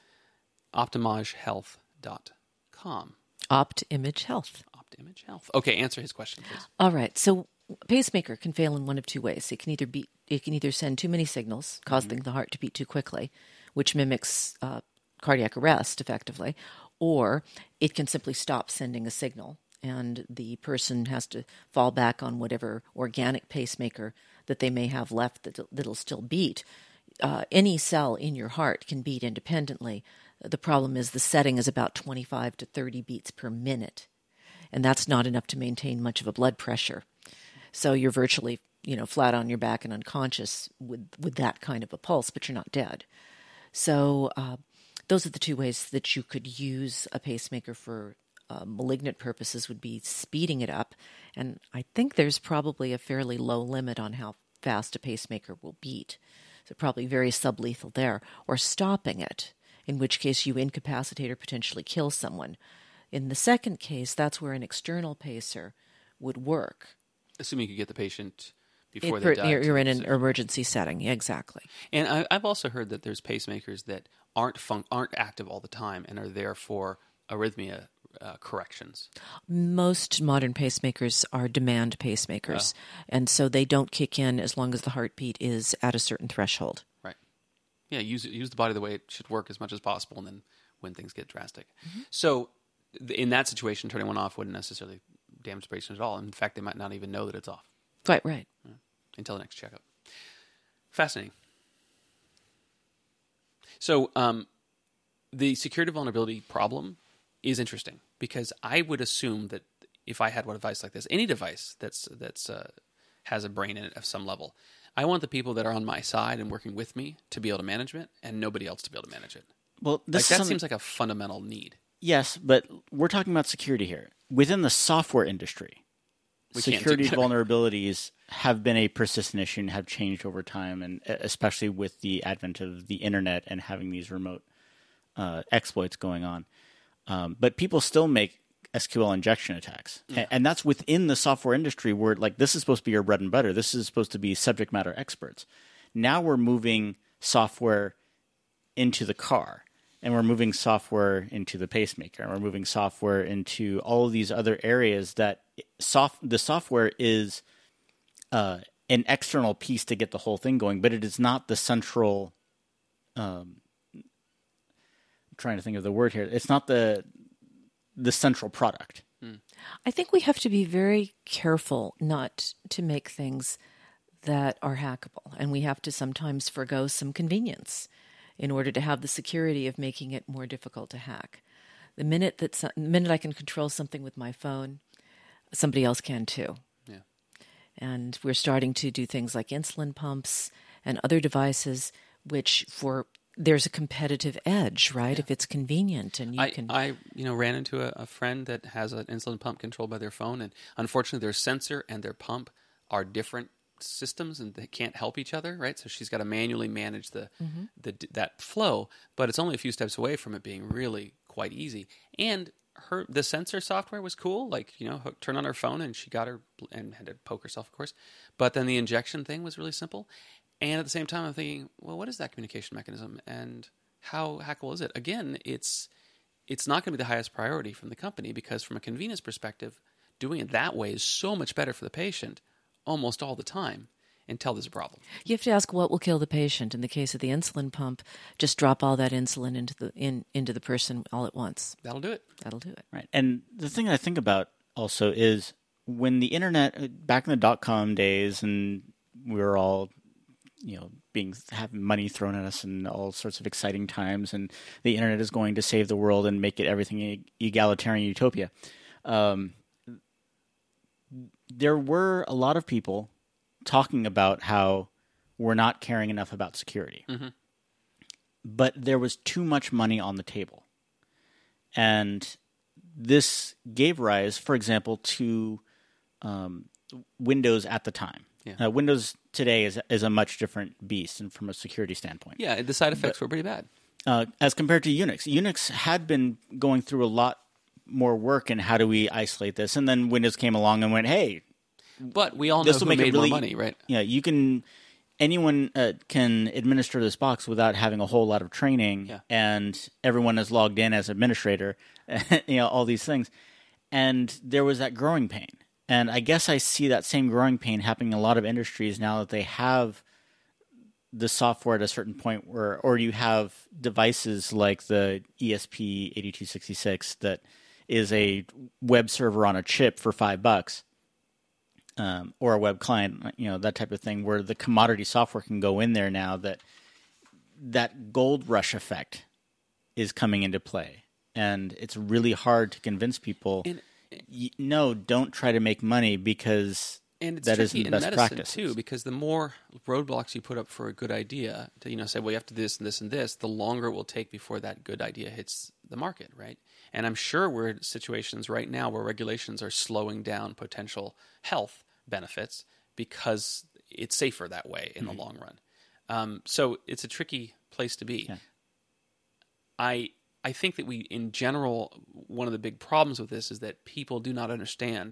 optimagehealth.com. Opt-Image Health. Opt-Image Health. Okay, answer his question, please. All right. So a pacemaker can fail in one of two ways. It can either send too many signals, causing the heart to beat too quickly, which mimics cardiac arrest effectively, or it can simply stop sending a signal, and the person has to fall back on whatever organic pacemaker that they may have left that'll still beat. Any cell in your heart can beat independently. The problem is the setting is about 25 to 30 beats per minute, and that's not enough to maintain much of a blood pressure. So you're virtually, flat on your back and unconscious with that kind of a pulse, but you're not dead. So those are the two ways that you could use a pacemaker for malignant purposes, would be speeding it up. And I think there's probably a fairly low limit on how fast a pacemaker will beat. So probably very sublethal there. Or stopping it, in which case you incapacitate or potentially kill someone. In the second case, that's where an external pacer would work. Assuming you could get the patient before they die. You're in an emergency setting, exactly. And I've also heard that there's pacemakers that aren't active all the time and are there for arrhythmia corrections. Most modern pacemakers are demand pacemakers, and so they don't kick in as long as the heartbeat is at a certain threshold. Right. Yeah, use the body the way it should work as much as possible, and then when things get drastic. Mm-hmm. So in that situation, turning one off wouldn't necessarily damage the patient at all. In fact, they might not even know that it's off. Quite right. Until the next checkup. Fascinating. So the security vulnerability problem is interesting because I would assume that if I had a device like this, any device that's has a brain in it of some level, I want the people that are on my side and working with me to be able to manage it and nobody else to be able to manage it. Well, that seems like a fundamental need. Yes, but we're talking about security here. Within the software industry, security vulnerabilities have been a persistent issue and have changed over time, and especially with the advent of the internet and having these remote exploits going on. But people still make SQL injection attacks. Yeah. And that's within the software industry where this is supposed to be your bread and butter. This is supposed to be subject matter experts. Now we're moving software into the car. And we're moving software into the pacemaker, and we're moving software into all of these other areas that the software is an external piece to get the whole thing going, but it is not the central. I'm trying to think of the word here. It's not the central product. I think we have to be very careful not to make things that are hackable, and we have to sometimes forgo some convenience in order to have the security of making it more difficult to hack. The minute I can control something with my phone, somebody else can too. Yeah. And we're starting to do things like insulin pumps and other devices, which there's a competitive edge, right? Yeah. If it's convenient and I ran into a friend that has an insulin pump controlled by their phone, and unfortunately their sensor and their pump are different systems and they can't help each other, right? So she's got to manually manage that flow, but it's only a few steps away from it being really quite easy. And the sensor software was cool, turn on her phone and she got her and had to poke herself, of course. But then the injection thing was really simple. And at the same time, I'm thinking, well, what is that communication mechanism and how hackable is it? Again, it's not going to be the highest priority from the company because from a convenience perspective, doing it that way is so much better for the patient almost all the time. until there's a problem. You have to ask what will kill the patient. In the case of the insulin pump, just drop all that insulin into the person all at once. That'll do it. That'll do it. Right. And the thing I think about also is when the internet, back in the .com days, and we were all, having money thrown at us and all sorts of exciting times, and the internet is going to save the world and make it everything egalitarian utopia. There were a lot of people talking about how we're not caring enough about security. Mm-hmm. But there was too much money on the table. And this gave rise, for example, to Windows at the time. Yeah. Windows today is a much different beast and from a security standpoint. Yeah, the side effects were pretty bad. As compared to Unix. Unix had been going through a lot more work in how do we isolate this, and then Windows came along and went, hey, but we all know who made more money, right? Yeah, anyone can administer this box without having a whole lot of training, and everyone is logged in as administrator, all these things. And there was that growing pain. And I guess I see that same growing pain happening in a lot of industries now that they have the software at a certain point or you have devices like the ESP8266 that is a web server on a chip for $5, or a web client, that type of thing, where the commodity software can go in there now. That gold rush effect is coming into play, and it's really hard to convince people. No, don't try to make money because that isn't the best practice too. Because the more roadblocks you put up for a good idea, to say, well, you have to do this and this and this, the longer it will take before that good idea hits the market, right? And I'm sure we're in situations right now where regulations are slowing down potential health benefits because it's safer that way in the long run. So it's a tricky place to be. Yeah. I think that in general, one of the big problems with this is that people do not understand,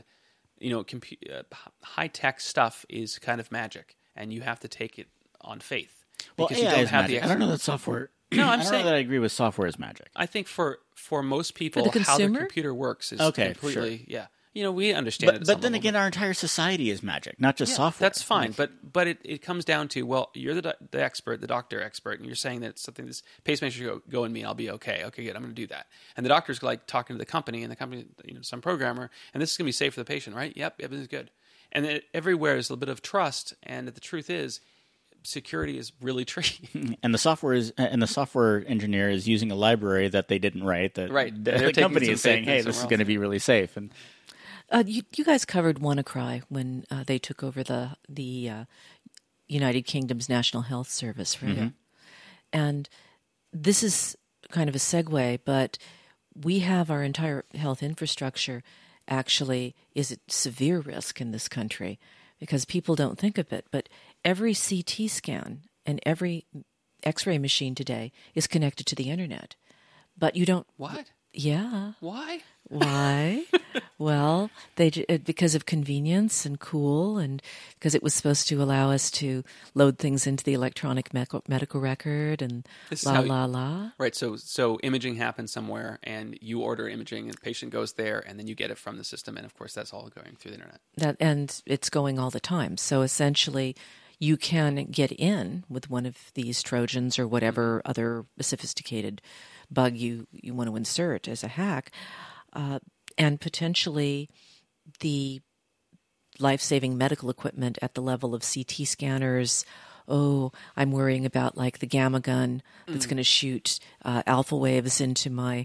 high-tech stuff is kind of magic, and you have to take it on faith. Because AI is magic. I don't know that software... No, I don't know that I agree with software as magic. I think for most people, for the how their computer works is completely... Sure. Yeah. We understand it. But then again, our entire society is magic, not just software. That's fine. But it comes down to, well, you're the expert, the doctor expert, and you're saying that it's something this pacemaker should go in me and I'll be okay. Okay, good. I'm going to do that. And the doctor's like talking to the company, and the company, some programmer, and this is going to be safe for the patient, right? Yep, everything's good. And then everywhere is a little bit of trust, and the truth is, security is really tricky. And the software engineer is using a library that they didn't write. The company is saying, "Hey, this is going to be really safe." And you guys covered WannaCry when they took over the United Kingdom's National Health Service, right? Mm-hmm. And this is kind of a segue, but we have our entire health infrastructure actually is at severe risk in this country because people don't think of it. But every CT scan and every X-ray machine today is connected to the internet. But you don't... What? Yeah. Why? Why? Well, because of convenience and cool, and because it was supposed to allow us to load things into the electronic medical record and la. Right. So imaging happens somewhere, and you order imaging, and the patient goes there, and then you get it from the system, and of course that's all going through the internet. And it's going all the time. So essentially, you can get in with one of these Trojans or whatever other sophisticated bug you want to insert as a hack. And potentially the life-saving medical equipment at the level of CT scanners. Oh, I'm worrying about like the gamma gun that's going to shoot alpha waves into my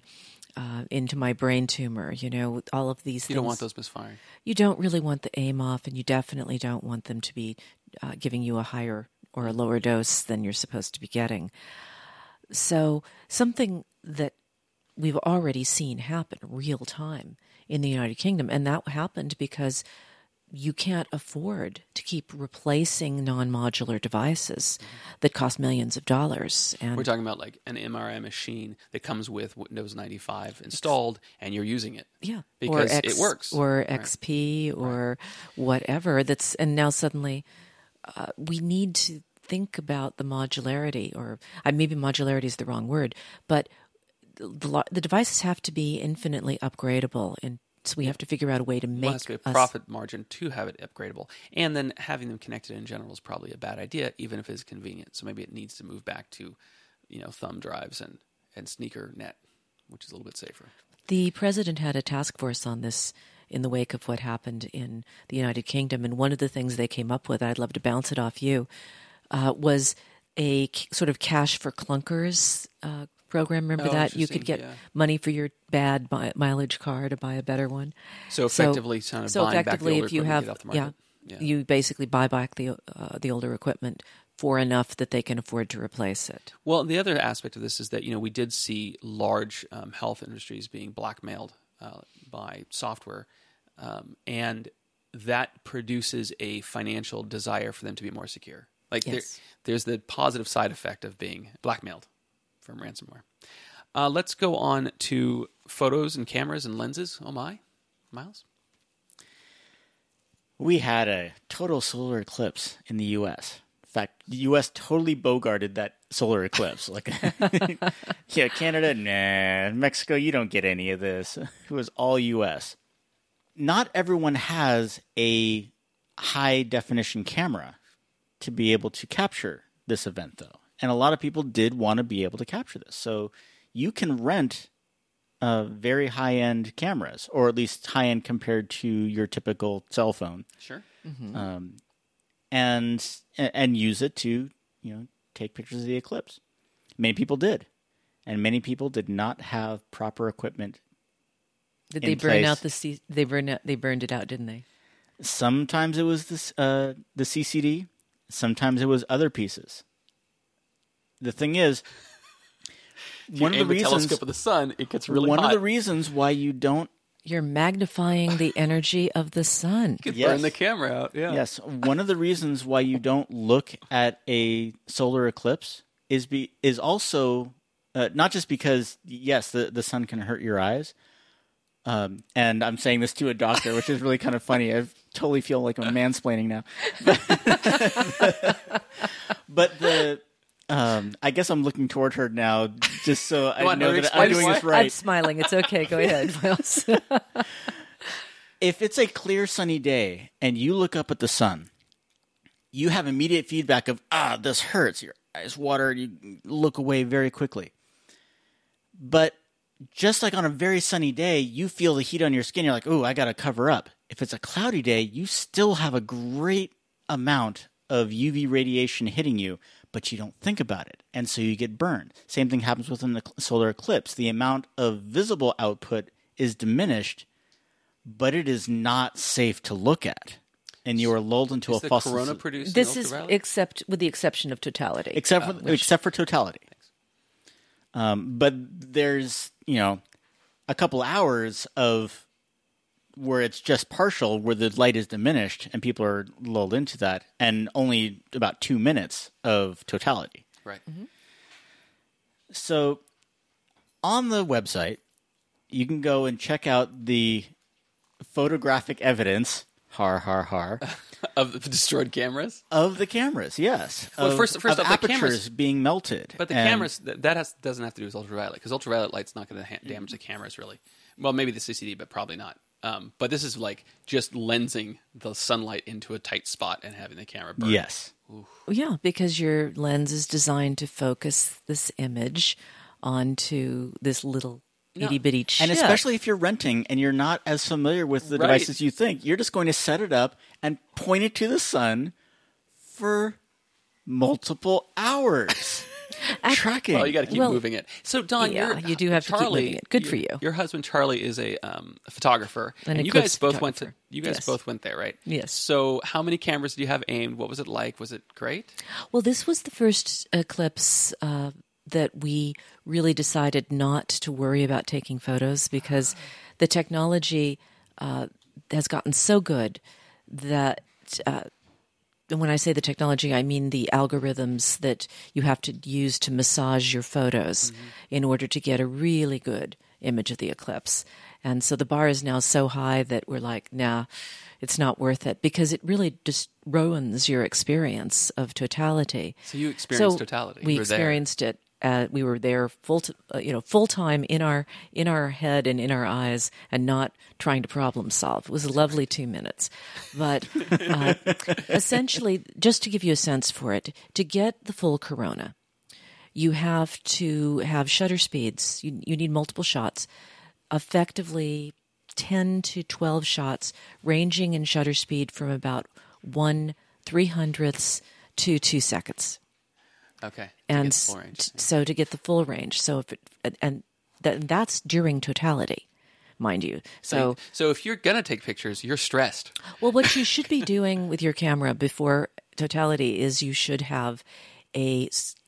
brain tumor. All of these things. You don't want those misfiring. You don't really want the aim off, and you definitely don't want them to be giving you a higher or a lower dose than you're supposed to be getting. So something that we've already seen happen real time in the United Kingdom, and that happened because you can't afford to keep replacing non-modular devices that cost millions of dollars. And we're talking about like an MRI machine that comes with Windows 95 installed, and you're using it. Yeah, because it works. Or XP or whatever. And now suddenly we need to think about the modularity, or maybe modularity is the wrong word, but the devices have to be infinitely upgradable So we have to figure out a way to Well, make it has to be a profit margin to have it upgradable. And then having them connected in general is probably a bad idea, even if it's convenient. So maybe it needs to move back to, thumb drives and sneaker net, which is a little bit safer. The president had a task force on this in the wake of what happened in the United Kingdom. And one of the things they came up with, I'd love to bounce it off you, was a sort of cash for clunkers program. Remember that? You could get money for your bad mileage car to buy a better one. So effectively, buying back the older if you equipment have, to get off the market. you basically buy back the older equipment for enough that they can afford to replace it. Well, the other aspect of this is that we did see large health industries being blackmailed by software, and that produces a financial desire for them to be more secure. Like there's the positive side effect of being blackmailed from ransomware. Let's go on to photos and cameras and lenses. Oh my, Miles? We had a total solar eclipse in the U.S. In fact, the U.S. totally bogarted that solar eclipse. Canada, nah. Mexico, you don't get any of this. It was all U.S. Not everyone has a high-definition camera to be able to capture this event, though. And a lot of people did want to be able to capture this. So you can rent very high-end cameras, or at least high-end compared to your typical cell phone. Sure. Mm-hmm. And use it to take pictures of the eclipse. Many people did, and many people did not have proper equipment. Did they burn out They burned it out, didn't they? Sometimes it was the CCD. Sometimes it was other pieces. The thing is, one of the reasons, telescope of the sun, it gets really hot. One of the reasons why you don't. You're magnifying the energy of the sun. You could burn the camera out. Yeah. Yes. One of the reasons why you don't look at a solar eclipse is also not just because the sun can hurt your eyes. And I'm saying this to a doctor, which is really kind of funny. I totally feel like I'm mansplaining now. But I guess I'm looking toward her now, just so I know that I'm doing this right. I'm smiling. It's okay. Go ahead, Miles. If it's a clear, sunny day and you look up at the sun, you have immediate feedback of, this hurts. Your eyes water, and you look away very quickly. But just like on a very sunny day, you feel the heat on your skin. You're like, I got to cover up. If it's a cloudy day, you still have a great amount of UV radiation hitting you, but you don't think about it. And so you get burned. Same thing happens within the solar eclipse. The amount of visible output is diminished, but it is not safe to look at. And you are lulled into a false. Is the corona produced this is with the exception of totality. Except for totality. But there's, a couple hours of where it's just partial, where the light is diminished and people are lulled into that, and only about 2 minutes of totality. Right. Mm-hmm. So on the website, you can go and check out the photographic evidence, of the destroyed cameras? Of the cameras, yes. Well, first off, apertures the cameras being melted. But the cameras, doesn't have to do with ultraviolet, because ultraviolet light's not going to damage the cameras, really. Well, maybe the CCD, but probably not. But this is like just lensing the sunlight into a tight spot and having the camera burn. Yes. Oof. Yeah, because your lens is designed to focus this image onto this little itty-bitty chip. And especially if you're renting and you're not as familiar with the devices you think, you're just going to set it up and point it to the sun for multiple hours. Tracking. Well, you got to keep moving it. So, Don, you do have to keep moving it. Good for you. Your husband Charlie is a photographer, and you guys both went to. You guys both went there, right? Yes. So, how many cameras did you have aimed? What was it like? Was it great? Well, this was the first eclipse that we really decided not to worry about taking photos, because the technology has gotten so good that. And when I say the technology, I mean the algorithms that you have to use to massage your photos in order to get a really good image of the eclipse. And so the bar is now so high that we're like, nah, it's not worth it, because it really just ruins your experience of totality. So you experienced totality. We experienced it We were there full time in our head and in our eyes, and not trying to problem solve. It was a lovely 2 minutes, but essentially, just to give you a sense for it, to get the full corona, you have to have shutter speeds. You need multiple shots, effectively 10 to 12 shots, ranging in shutter speed from about 1/300th to 2 seconds. Okay. And to get the full range. so to get the full range, that's during totality, mind you. So if you're gonna take pictures, you're stressed. Well, what you should be doing with your camera before totality is you should have a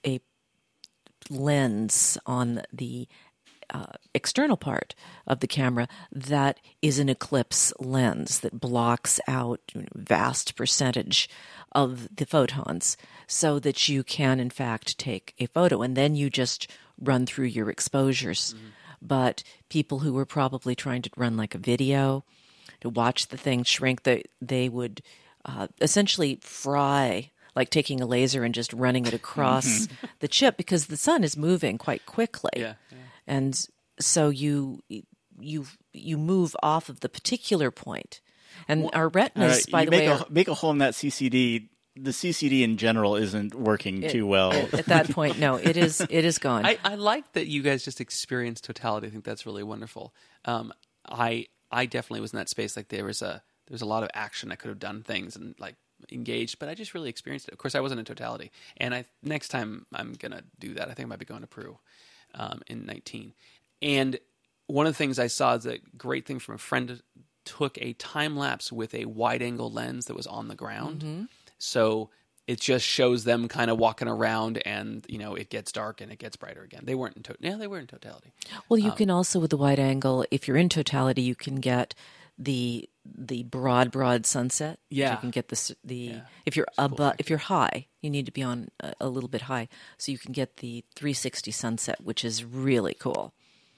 lens on the external part of the camera that is an eclipse lens that blocks out vast percentage of the photons so that you can, in fact, take a photo. And then you just run through your exposures. Mm-hmm. But people who were probably trying to run like a video, to watch the thing shrink, they would essentially fry, like taking a laser and just running it across the chip, because the sun is moving quite quickly. Yeah. And so you move off of the particular point. And our retinas, by the way, make a hole in that CCD. The CCD in general isn't working too well. At that point, no, it is gone. I like that you guys just experienced totality. I think that's really wonderful. I definitely was in that space. Like there was a lot of action. I could have done things and like engaged, but I just really experienced it. Of course, I wasn't in totality. And next time I'm gonna do that. I think I might be going to Peru in 19. And one of the things I saw is a great thing from a friend took a time lapse with a wide angle lens that was on the ground. Mm-hmm. So it just shows them kind of walking around, and it gets dark and it gets brighter again. They weren't in they were in totality. Well, you can also, with the wide angle, if you're in totality, you can get the broad sunset. Yeah, you can get if you're above, if you're high, you need to be on a little bit high, so you can get the 360 sunset, which is really cool.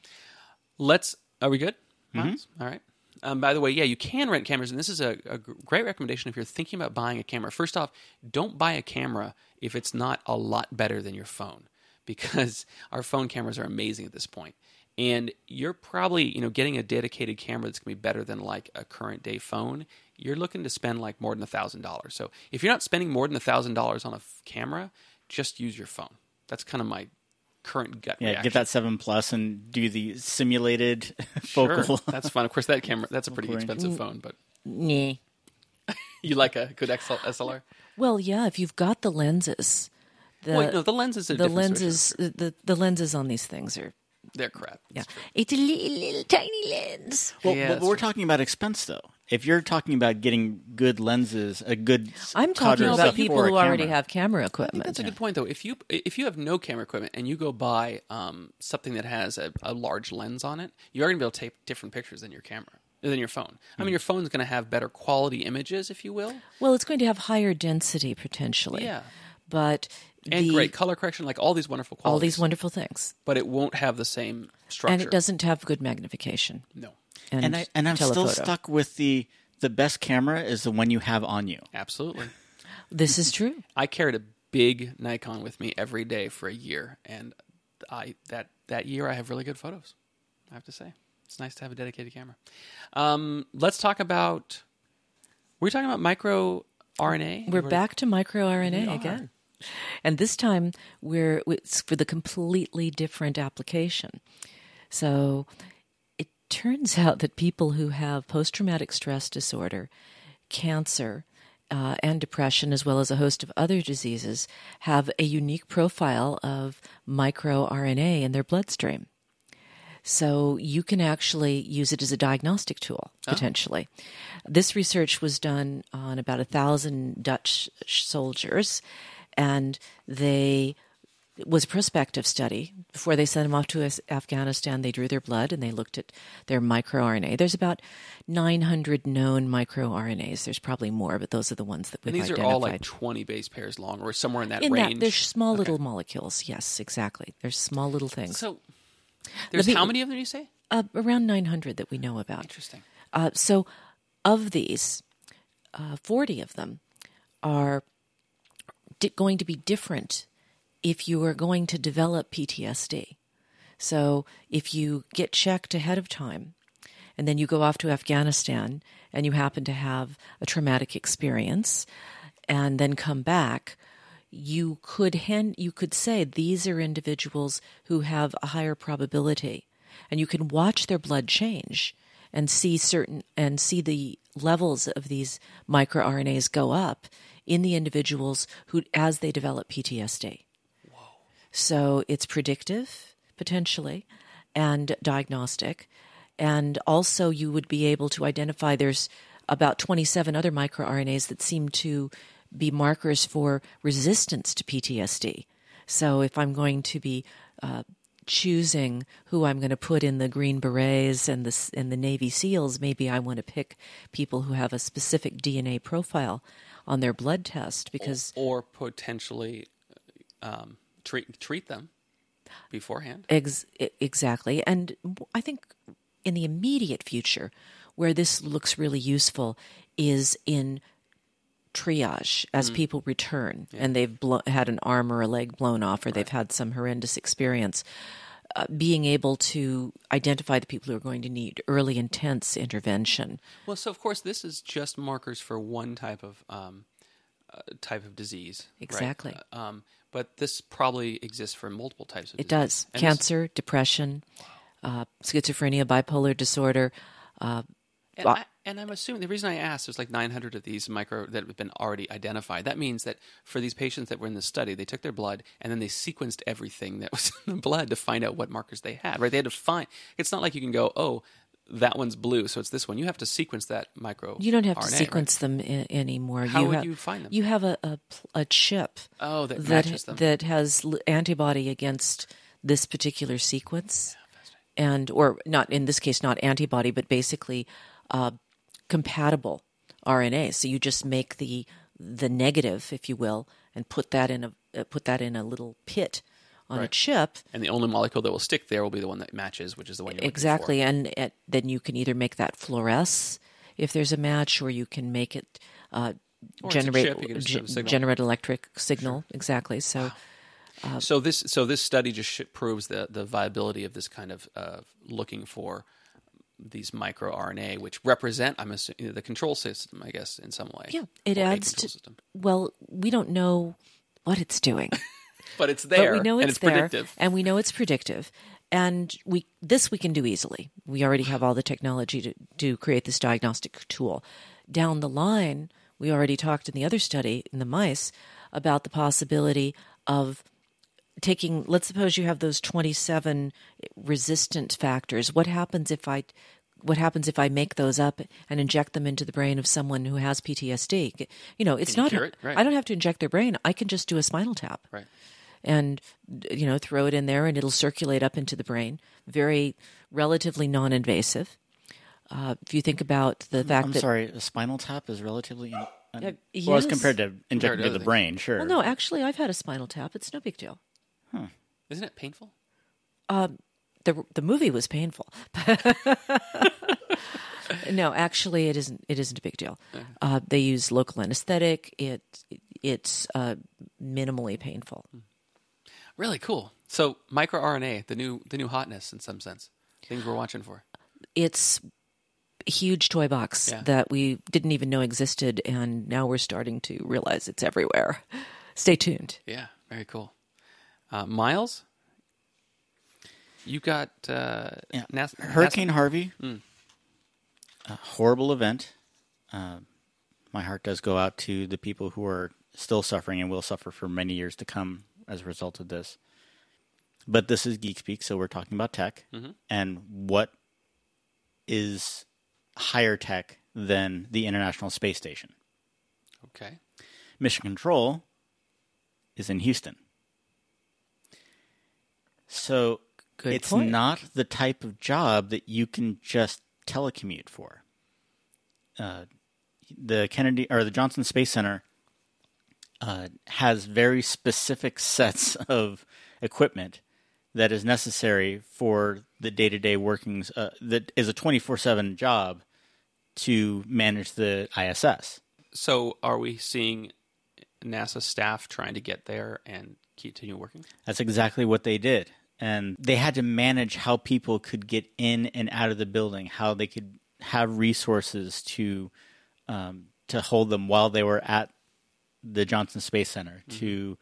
Are we good? Mm-hmm. All right. By the way, yeah, you can rent cameras, and this is a great recommendation if you're thinking about buying a camera. First off, don't buy a camera if it's not a lot better than your phone, because our phone cameras are amazing at this point. And you're probably, getting a dedicated camera that's going to be better than like a current day phone. You're looking to spend like more than $1,000. So if you're not spending more than $1,000 on a camera, just use your phone. That's kind of my current gut reaction. Get that 7 Plus and do the simulated focal. Sure, that's fun. Of course, that camera, that's a pretty expensive phone, but nah. You like a good SLR? Well, yeah, if you've got the lenses. The lenses are the lenses on these things they're crap. Yeah, it's a little tiny lens. Well, but we're talking about expense, though. If you're talking about getting good lenses, I'm talking about people who already have camera equipment. I think that's a good point, though. If you have no camera equipment and you go buy something that has a large lens on it, you're going to be able to take different pictures than your phone. I mean, your phone's going to have better quality images, if you will. Well, it's going to have higher density potentially. Yeah, but. And great color correction, like all these wonderful qualities. All these wonderful things. But it won't have the same structure. And it doesn't have good magnification. No. And I'm still stuck with the best camera is the one you have on you. Absolutely. This is true. I carried a big Nikon with me every day for a year, and that year I have really good photos, I have to say. It's nice to have a dedicated camera. Let's talk about... Were we talking about microRNA? We're back to microRNA again. And this time, it's for the completely different application. So it turns out that people who have post-traumatic stress disorder, cancer, and depression, as well as a host of other diseases, have a unique profile of microRNA in their bloodstream. So you can actually use it as a diagnostic tool, potentially. This research was done on about 1,000 Dutch soldiers, and it was a prospective study. Before they sent them off to Afghanistan, they drew their blood and they looked at their microRNA. There's about 900 known microRNAs. There's probably more, but those are the ones that we've identified. And these are all like 20 base pairs long, or somewhere in that range? They're small little molecules. Yes, exactly. They're small little things. So there's how many of them, you say? Around 900 that we know about. Interesting. So of these, 40 of them are going to be different if you are going to develop PTSD. So if you get checked ahead of time and then you go off to Afghanistan and you happen to have a traumatic experience and then come back, you could say these are individuals who have a higher probability, and you can watch their blood change and see the levels of these microRNAs go up in the individuals who as they develop PTSD. Whoa. So it's predictive potentially and diagnostic, and also you would be able to identify there's about 27 other microRNAs that seem to be markers for resistance to PTSD. So if I'm going to be choosing who I'm going to put in the Green Berets and the Navy SEALs, maybe I want to pick people who have a specific DNA profile on their blood test because or potentially treat them beforehand. Exactly. And I think in the immediate future where this looks really useful is in triage as people return and they've had an arm or a leg blown off or they've had some horrendous experience, being able to identify the people who are going to need early intense intervention. Well, so of course this is just markers for one type of disease. Exactly. Right? But this probably exists for multiple types of disease. It does. And cancer, depression, schizophrenia, bipolar disorder. And I'm assuming the reason I asked, there's like 900 of these micro that have been already identified. That means that for these patients that were in the study, they took their blood and then they sequenced everything that was in the blood to find out what markers they had. Right? They had to find. It's not like you can go, oh, that one's blue, so it's this one. You have to sequence that micro. You don't have to RNA, sequence right? them anymore. How would you find them? You have a chip. Oh, that matches them. That has antibody against this particular sequence, or not in this case, not antibody, but basically compatible RNA. So you just make the negative, if you will, and put that in a little pit on a chip. And the only molecule that will stick there will be the one that matches, which is the one you're exactly. looking for. And then you can either make that fluoresce if there's a match, or you can make it generate electric signal. Sure. Exactly. So. Wow. So this study just proves the viability of this kind of looking for these microRNA, which represent, I'm assuming, the control system, I guess, in some way. Yeah, it adds to. System. Well, we don't know what it's doing, but it's there. But we know it's there, predictive, and we know it's predictive, and we can do easily. We already have all the technology to create this diagnostic tool. Down the line, we already talked in the other study in the mice about the possibility of taking, let's suppose you have those 27 resistant factors. What happens if I make those up and inject them into the brain of someone who has PTSD? It's not. Right. I don't have to inject their brain. I can just do a spinal tap, right, and throw it in there, and it'll circulate up into the brain. Very relatively non-invasive. If you think about the fact that a spinal tap is relatively. Yes. Well, as compared to injecting to the brain, sure. Well, no, actually, I've had a spinal tap. It's no big deal. Huh. Isn't it painful? The movie was painful. No, actually, it isn't. It isn't a big deal. Okay. They use local anesthetic. It's minimally painful. Really cool. So microRNA, the new hotness in some sense. Things we're watching for. It's a huge toy box that we didn't even know existed, and now we're starting to realize it's everywhere. Stay tuned. Yeah, very cool. Miles, you got Hurricane Harvey. A horrible event. My heart does go out to the people who are still suffering and will suffer for many years to come as a result of this. But this is Geek Speak, so we're talking about tech. Mm-hmm. And what is higher tech than the International Space Station? Okay. Mission Control is in Houston. So it's not the type of job that you can just telecommute for. The Kennedy or the Johnson Space Center has very specific sets of equipment that is necessary for the day-to-day workings. That is a 24/7 job to manage the ISS. So, are we seeing NASA staff trying to get there and continue working? That's exactly what they did. And they had to manage how people could get in and out of the building, how they could have resources to hold them while they were at the Johnson Space Center, to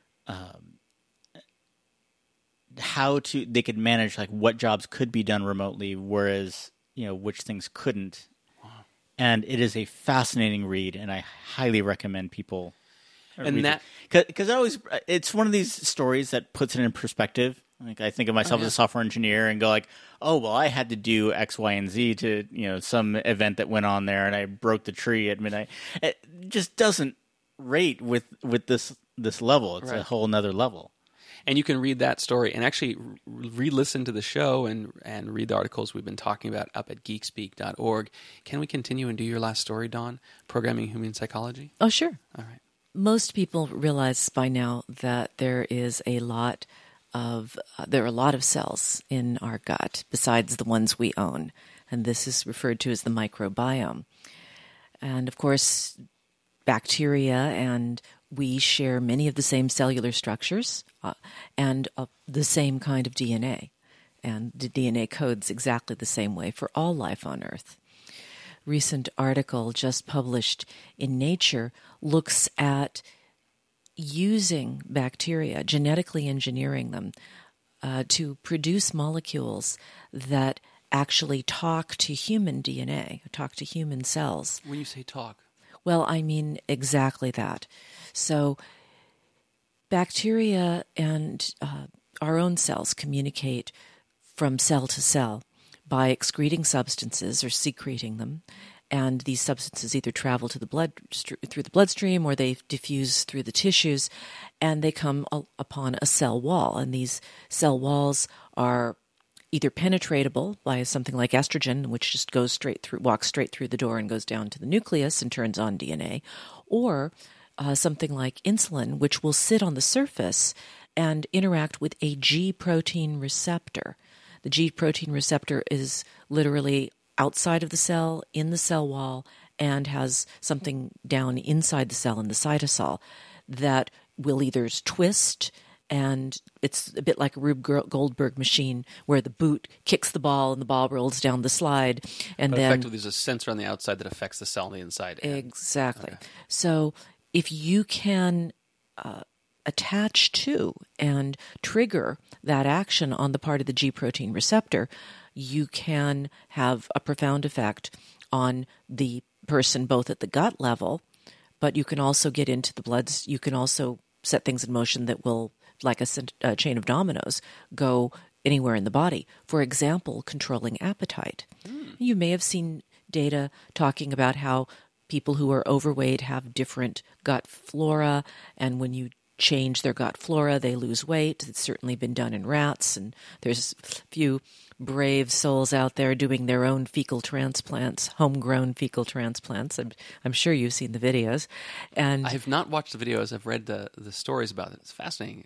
they could manage like what jobs could be done remotely, whereas which things couldn't. Wow. And it is a fascinating read, and I highly recommend people. And that because it's one of these stories that puts it in perspective. Like I think of myself as a software engineer and go like, oh well, I had to do X, Y, and Z to some event that went on there, and I broke the tree at midnight. It just doesn't rate with this level. It's a whole nother level. And you can read that story and actually re-listen to the show and read the articles we've been talking about up at geekspeak.org. Can we continue and do your last story, Dawn? Programming Human Psychology? Oh, sure. All right. Most people realize by now that there are a lot of cells in our gut besides the ones we own, and this is referred to as the microbiome. And of course, bacteria and we share many of the same cellular structures and the same kind of DNA, and the DNA codes exactly the same way for all life on Earth. Recent article just published in Nature looks at using bacteria, genetically engineering them to produce molecules that actually talk to human DNA, talk to human cells. When you say talk? Well, I mean exactly that. So bacteria and our own cells communicate from cell to cell by excreting substances or secreting them. And these substances either travel to the blood through the bloodstream, or they diffuse through the tissues, and they come upon a cell wall. And these cell walls are either penetratable by something like estrogen, which just walks straight through the door and goes down to the nucleus and turns on DNA, or something like insulin, which will sit on the surface and interact with a G protein receptor. The G protein receptor is literally outside of the cell, in the cell wall, and has something down inside the cell in the cytosol that will either twist, and it's a bit like a Rube Goldberg machine where the boot kicks the ball and the ball rolls down the slide. And then effectively there's a sensor on the outside that affects the cell on the inside. Exactly. Okay. So if you can attach to and trigger that action on the part of the G protein receptor, you can have a profound effect on the person both at the gut level, but you can also get into the bloods. You can also set things in motion that will, like a chain of dominoes, go anywhere in the body. For example, controlling appetite. You may have seen data talking about how people who are overweight have different gut flora, and when you change their gut flora, they lose weight. It's certainly been done in rats, and there's a few brave souls out there doing their own fecal transplants, homegrown fecal transplants. I'm sure you've seen the videos. And I have not watched the videos. I've read the stories about it. It's fascinating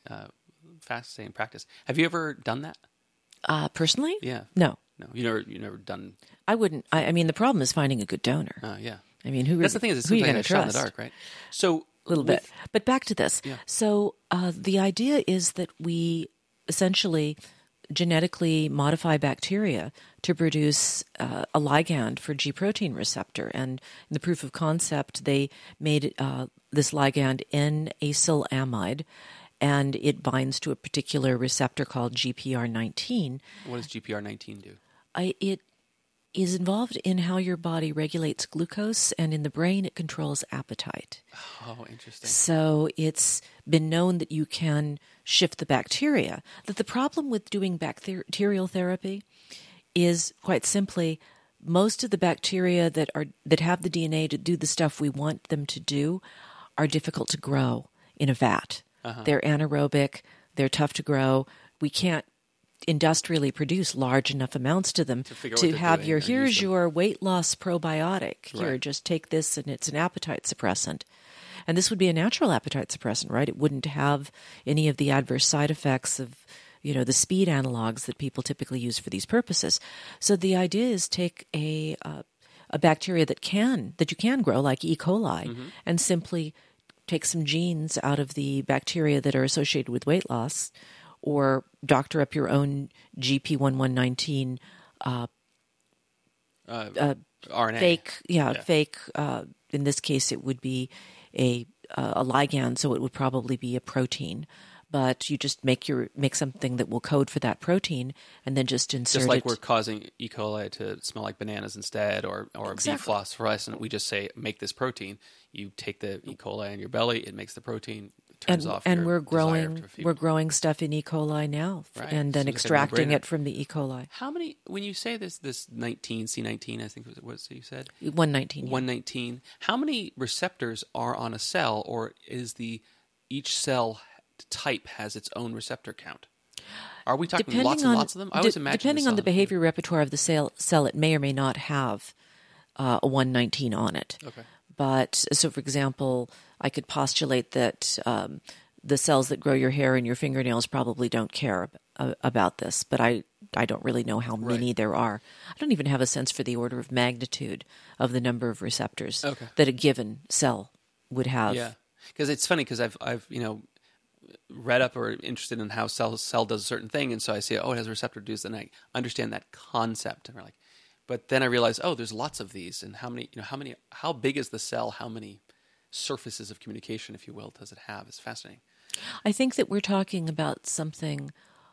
practice. Have you ever done that? Personally? Yeah. No. No, you never done. I wouldn't. I mean, the problem is finding a good donor. Yeah. I mean, that's the thing is it's something like a shot in the dark, right? So a little bit. But back to this. Yeah. So the idea is that we essentially genetically modify bacteria to produce a ligand for G protein receptor. And in the proof of concept, they made this ligand N-acylamide, and it binds to a particular receptor called GPR19. What does GPR19 do? It is involved in how your body regulates glucose, and in the brain it controls appetite. Oh, interesting. So it's been known that you can shift the bacteria. That the problem with doing bacterial therapy is quite simply most of the bacteria that have the DNA to do the stuff we want them to do are difficult to grow in a vat. They're anaerobic, they're tough to grow. We can't industrially produce large enough amounts to them to have here's your weight loss probiotic. Here, Right. just take this, and it's an appetite suppressant. And this would be a natural appetite suppressant, right? It wouldn't have any of the adverse side effects of, the speed analogs that people typically use for these purposes. So the idea is take a bacteria that you can grow, like E. coli, and simply take some genes out of the bacteria that are associated with weight loss, or doctor up your own GP1119 RNA. fake. In this case, it would be a ligand, so it would probably be a protein. But you just make something that will code for that protein, and then just insert it. Just like we're causing E. coli to smell like bananas instead, or Exactly. beef phosphorescent, we just say make this protein. You take the E. coli in your belly, it makes the protein, turns off. And your desire to feed. we're growing stuff in E. coli now, Right. and then So it's a extracting no-brainer. it from the E. coli. How many? When you say this C19, I think was you said 119. 119. How many receptors are on a cell, or is each cell type has its own receptor count? Are we talking lots and lots of them? I always imagine depending on the behavior repertoire of the cell, it may or may not have a 119 on it. Okay. But so, for example, I could postulate that the cells that grow your hair and your fingernails probably don't care about this, but I don't really know how many there are. I don't even have a sense for the order of magnitude of the number of receptors that a given cell would have. Yeah, because it's funny because I've read up or interested in how cell does a certain thing, and so I see, it has a receptor to do this, and I understand that concept, and we're like, but then I realize, there's lots of these, and how big is the cell? How many surfaces of communication, if you will, does it have? It's fascinating. I think that we're talking about something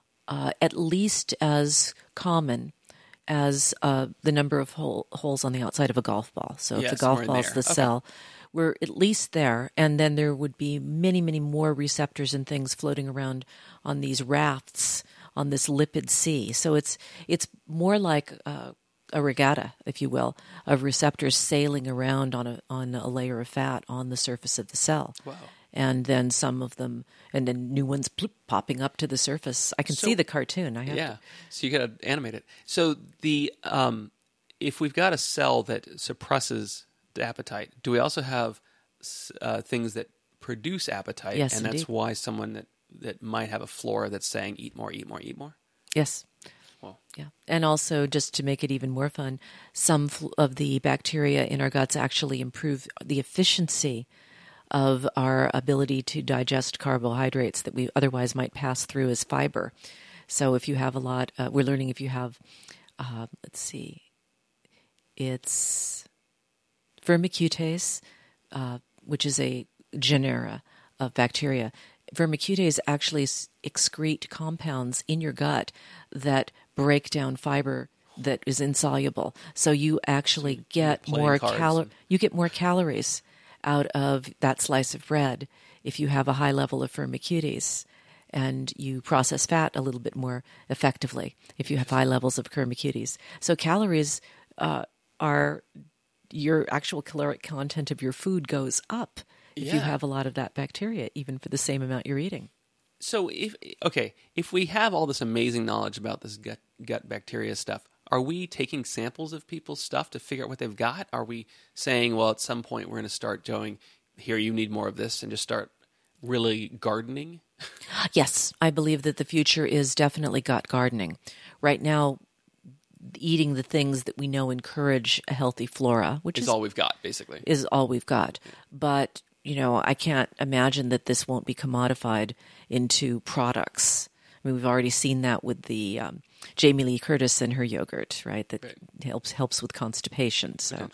at least as common as the number of holes on the outside of a golf ball. So if the golf ball is the cell, we're at least there, and then there would be many, many more receptors and things floating around on these rafts on this lipid sea. So it's more like a regatta, if you will, of receptors sailing around on a layer of fat on the surface of the cell. Wow. And then some of them, and then new ones popping up to the surface. I can see the cartoon. So you got to animate it. So if we've got a cell that suppresses the appetite, do we also have things that produce appetite? Yes, and indeed. that's why someone that might have a flora that's saying eat more, eat more, eat more? Yes. Well, yeah. And also, just to make it even more fun, some of the bacteria in our guts actually improve the efficiency of our ability to digest carbohydrates that we otherwise might pass through as fiber. So if you have a lot, we're learning if you have, it's Firmicutes, which is a genera of bacteria. Firmicutes actually excrete compounds in your gut that break down fiber that is insoluble. So you actually get more calories out of that slice of bread if you have a high level of Firmicutes, and you process fat a little bit more effectively if you have high levels of Firmicutes. So calories are your actual caloric content of your food goes up if you have a lot of that bacteria, even for the same amount you're eating. So if we have all this amazing knowledge about this gut bacteria stuff, are we taking samples of people's stuff to figure out what they've got? Are we saying, well, at some point we're going to start going, here, you need more of this, and just start really gardening? Yes, I believe that the future is definitely gut gardening. Right now, eating the things that we know encourage a healthy flora, which is all we've got, basically. Is all we've got. But, I can't imagine that this won't be commodified into products. I mean, we've already seen that with the Jamie Lee Curtis and her yogurt, right? That helps with constipation. So,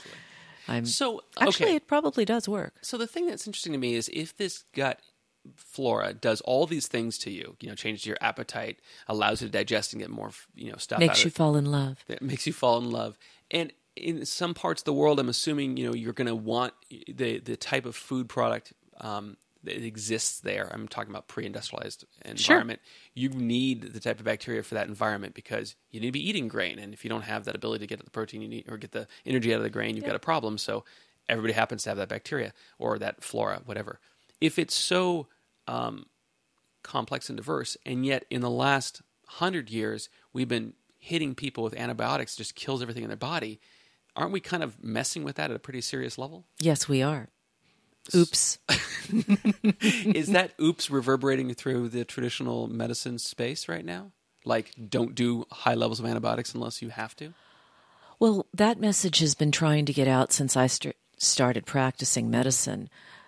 actually, it probably does work. So the thing that's interesting to me is if this gut flora does all these things to you, changes your appetite, allows you to digest and get more, stuff. Makes you fall in love. It makes you fall in love, and in some parts of the world, I'm assuming you're going to want the type of food product that exists there. I'm talking about pre-industrialized environment. Sure. You need the type of bacteria for that environment because you need to be eating grain, and if you don't have that ability to get the protein you need or get the energy out of the grain, you've got a problem. So everybody happens to have that bacteria or that flora, whatever. If it's so complex and diverse, and yet in the last 100 years we've been hitting people with antibiotics, just kills everything in their body, aren't we kind of messing with that at a pretty serious level? Yes, we are. Oops. Is that oops reverberating through the traditional medicine space right now? Like, don't do high levels of antibiotics unless you have to? Well, that message has been trying to get out since I started practicing medicine.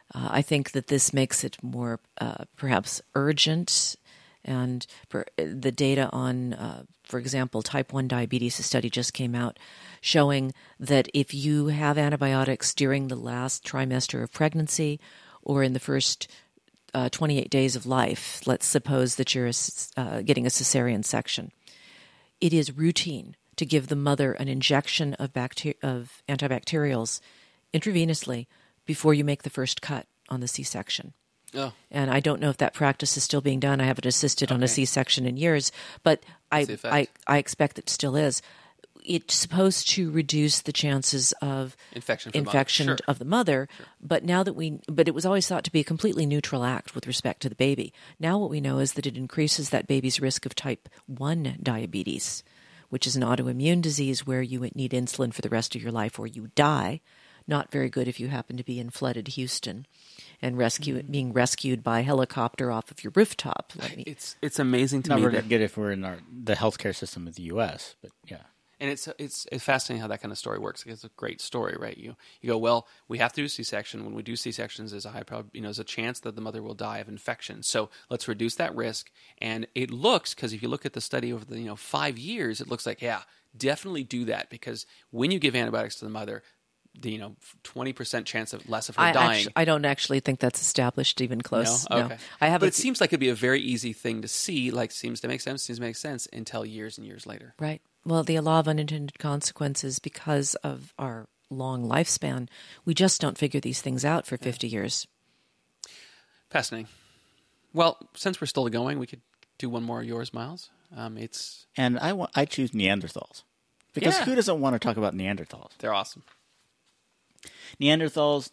I think that this makes it more perhaps urgent, and the data on, for example, type 1 diabetes, a study just came out showing that if you have antibiotics during the last trimester of pregnancy or in the first 28 days of life, let's suppose that you're getting a cesarean section, it is routine to give the mother an injection of antibacterials intravenously before you make the first cut on the C-section. Oh. And I don't know if that practice is still being done. I haven't assisted on a C-section in years, but I expect it still is. It's supposed to reduce the chances of infection of the mother. Sure. But now that but it was always thought to be a completely neutral act with respect to the baby. Now what we know is that it increases that baby's risk of type 1 diabetes, which is an autoimmune disease where you need insulin for the rest of your life or you die. Not very good if you happen to be in flooded Houston and being rescued by helicopter off of your rooftop. It's amazing to me. Not very good if we're in the healthcare system of the U.S., but yeah. And it's fascinating how that kind of story works. It's a great story, right? You go, well, we have to do C-section. When we do C-sections, there's a high there's a chance that the mother will die of infection. So let's reduce that risk. And it looks, because if you look at the study over the 5 years, it looks like, yeah, definitely do that, because when you give antibiotics to the mother, the 20% chance of less of her dying. I don't actually think that's established even close. No? Okay. No. But it seems like it'd be a very easy thing to see. Like seems to make sense until years and years later. Right. Well, the law of unintended consequences, because of our long lifespan, we just don't figure these things out for 50 years. Fascinating. Well, since we're still going, we could do one more of yours, Miles. And I choose Neanderthals, because who doesn't want to talk about Neanderthals? They're awesome. Neanderthals,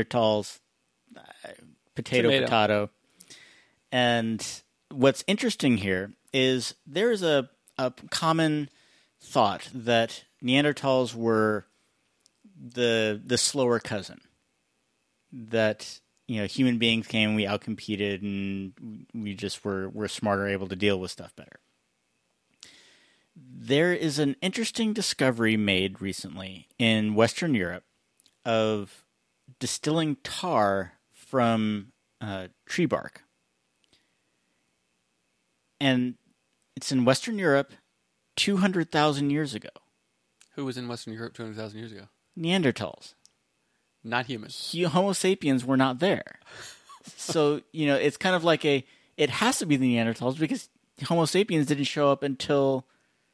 potato. And what's interesting here is there is a common thought that Neanderthals were the slower cousin. That human beings came, we outcompeted, and we just were smarter, able to deal with stuff better. There is an interesting discovery made recently in Western Europe of distilling tar from tree bark. And it's in Western Europe 200,000 years ago. Who was in Western Europe 200,000 years ago? Neanderthals. Not humans. Homo sapiens were not there. So, it's kind of like it has to be the Neanderthals, because Homo sapiens didn't show up until,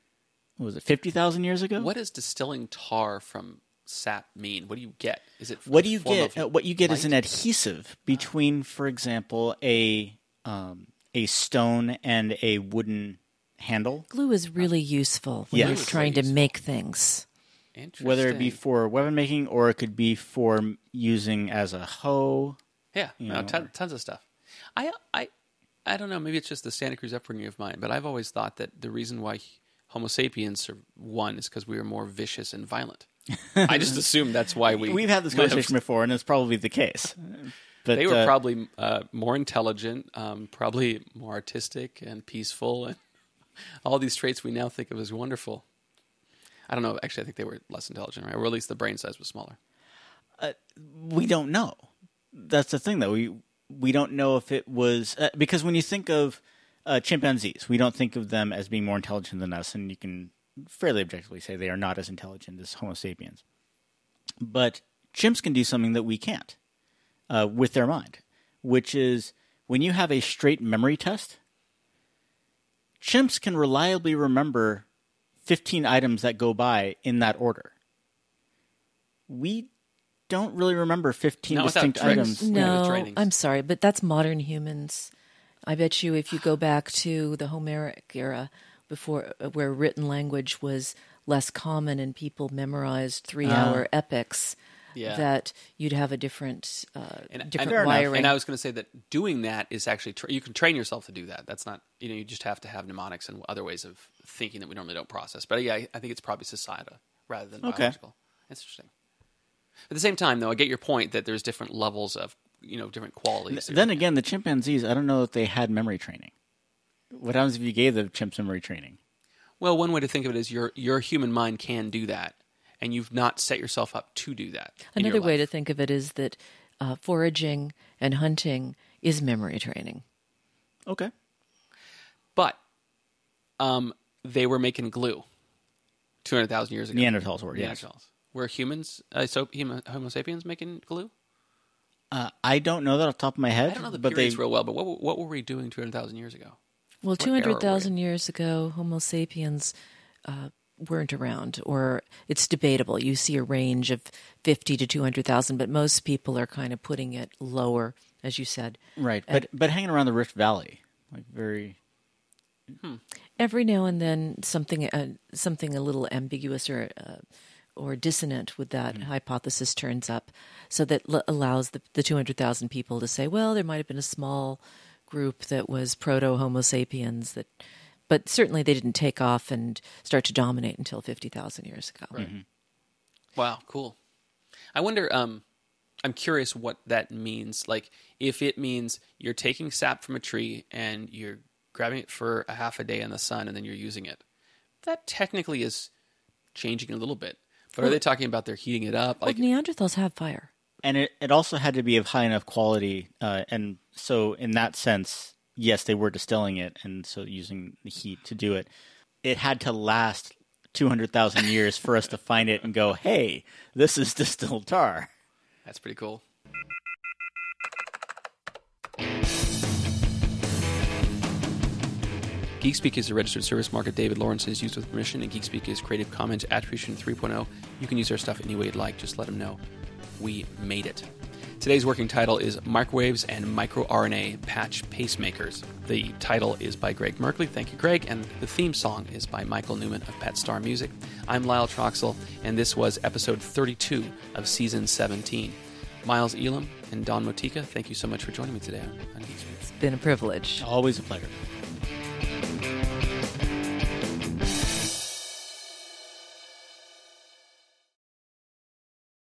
50,000 years ago? What does distilling tar from sap mean? What do you get? Is it what you get is an adhesive between, for example, a stone and a wooden handle. Glue is really useful when you're trying to make things. Whether it be for weapon making or it could be for using as a hoe. Yeah, tons of stuff. I don't know. Maybe it's just the Santa Cruz upbringing of mine, but I've always thought that the reason why Homo sapiens won is because we were more vicious and violent. I just assume that's why we've had this conversation before, and it's probably the case. But they were probably more intelligent, probably more artistic and peaceful, and all these traits we now think of as wonderful. I don't know. Actually, I think they were less intelligent, right? Or at least the brain size was smaller. We don't know. That's the thing, though. We don't know if it was because when you think of chimpanzees, we don't think of them as being more intelligent than us, and you can fairly objectively say they are not as intelligent as Homo sapiens. But chimps can do something that we can't with their mind, which is when you have a straight memory test, chimps can reliably remember 15 items that go by in that order. We don't really remember 15 distinct items. No, I'm sorry, but that's modern humans. I bet you if you go back to the Homeric era, before where written language was less common and people memorized 3-hour epics, that you'd have a different wiring. And I was going to say that doing that is actually you can train yourself to do that. That's not you just have to have mnemonics and other ways of thinking that we normally don't process. But I think it's probably societal rather than biological. That's interesting. At the same time, though, I get your point that there's different levels of different qualities. Then again, the chimpanzees, I don't know if they had memory training. What happens if you gave the chimps memory training? Well, one way to think of it is your human mind can do that, and you've not set yourself up to do that. Another way to think of it is that foraging and hunting is memory training. Okay. But they were making glue 200,000 years ago. Neanderthals were, yes. Neanderthals. Were humans, Homo sapiens, making glue? I don't know that off the top of my head. I don't know the but periods real well, but what were we doing 200,000 years ago? Well, What era were 200,000 years ago, Homo sapiens weren't around, or it's debatable. You see a range of 50 to 200,000, but most people are kind of putting it lower, as you said. Right, but hanging around the Rift Valley, like very... Every now and then, something a little ambiguous or dissonant with that hypothesis turns up, so that allows the 200,000 people to say, well, there might have been a small group that was proto-Homo sapiens, but certainly they didn't take off and start to dominate until 50,000 years ago. Right. Mm-hmm. Wow, cool. I wonder, I'm curious what that means. Like, if it means you're taking sap from a tree and you're grabbing it for a half a day in the sun and then you're using it, that technically is changing a little bit. But are they talking about they're heating it up? Like, Neanderthals have fire. And it also had to be of high enough quality. And so in that sense, yes, they were distilling it and so using the heat to do it. It had to last 200,000 years for us to find it and go, hey, this is distilled tar. That's pretty cool. GeekSpeak is a registered service mark that David Lawrence has used with permission, and GeekSpeak is Creative Commons Attribution 3.0. You can use our stuff any way you'd like. Just let them know we made it. Today's working title is Microwaves and MicroRNA Patch Pacemakers. The title is by Greg Merkley. Thank you, Greg. And the theme song is by Michael Newman of Pet Star Music. I'm Lyle Troxell, and this was episode 32 of season 17. Miles Elam and Don Motika, thank you so much for joining me today on GeekSpeak. It's been a privilege. Always a pleasure.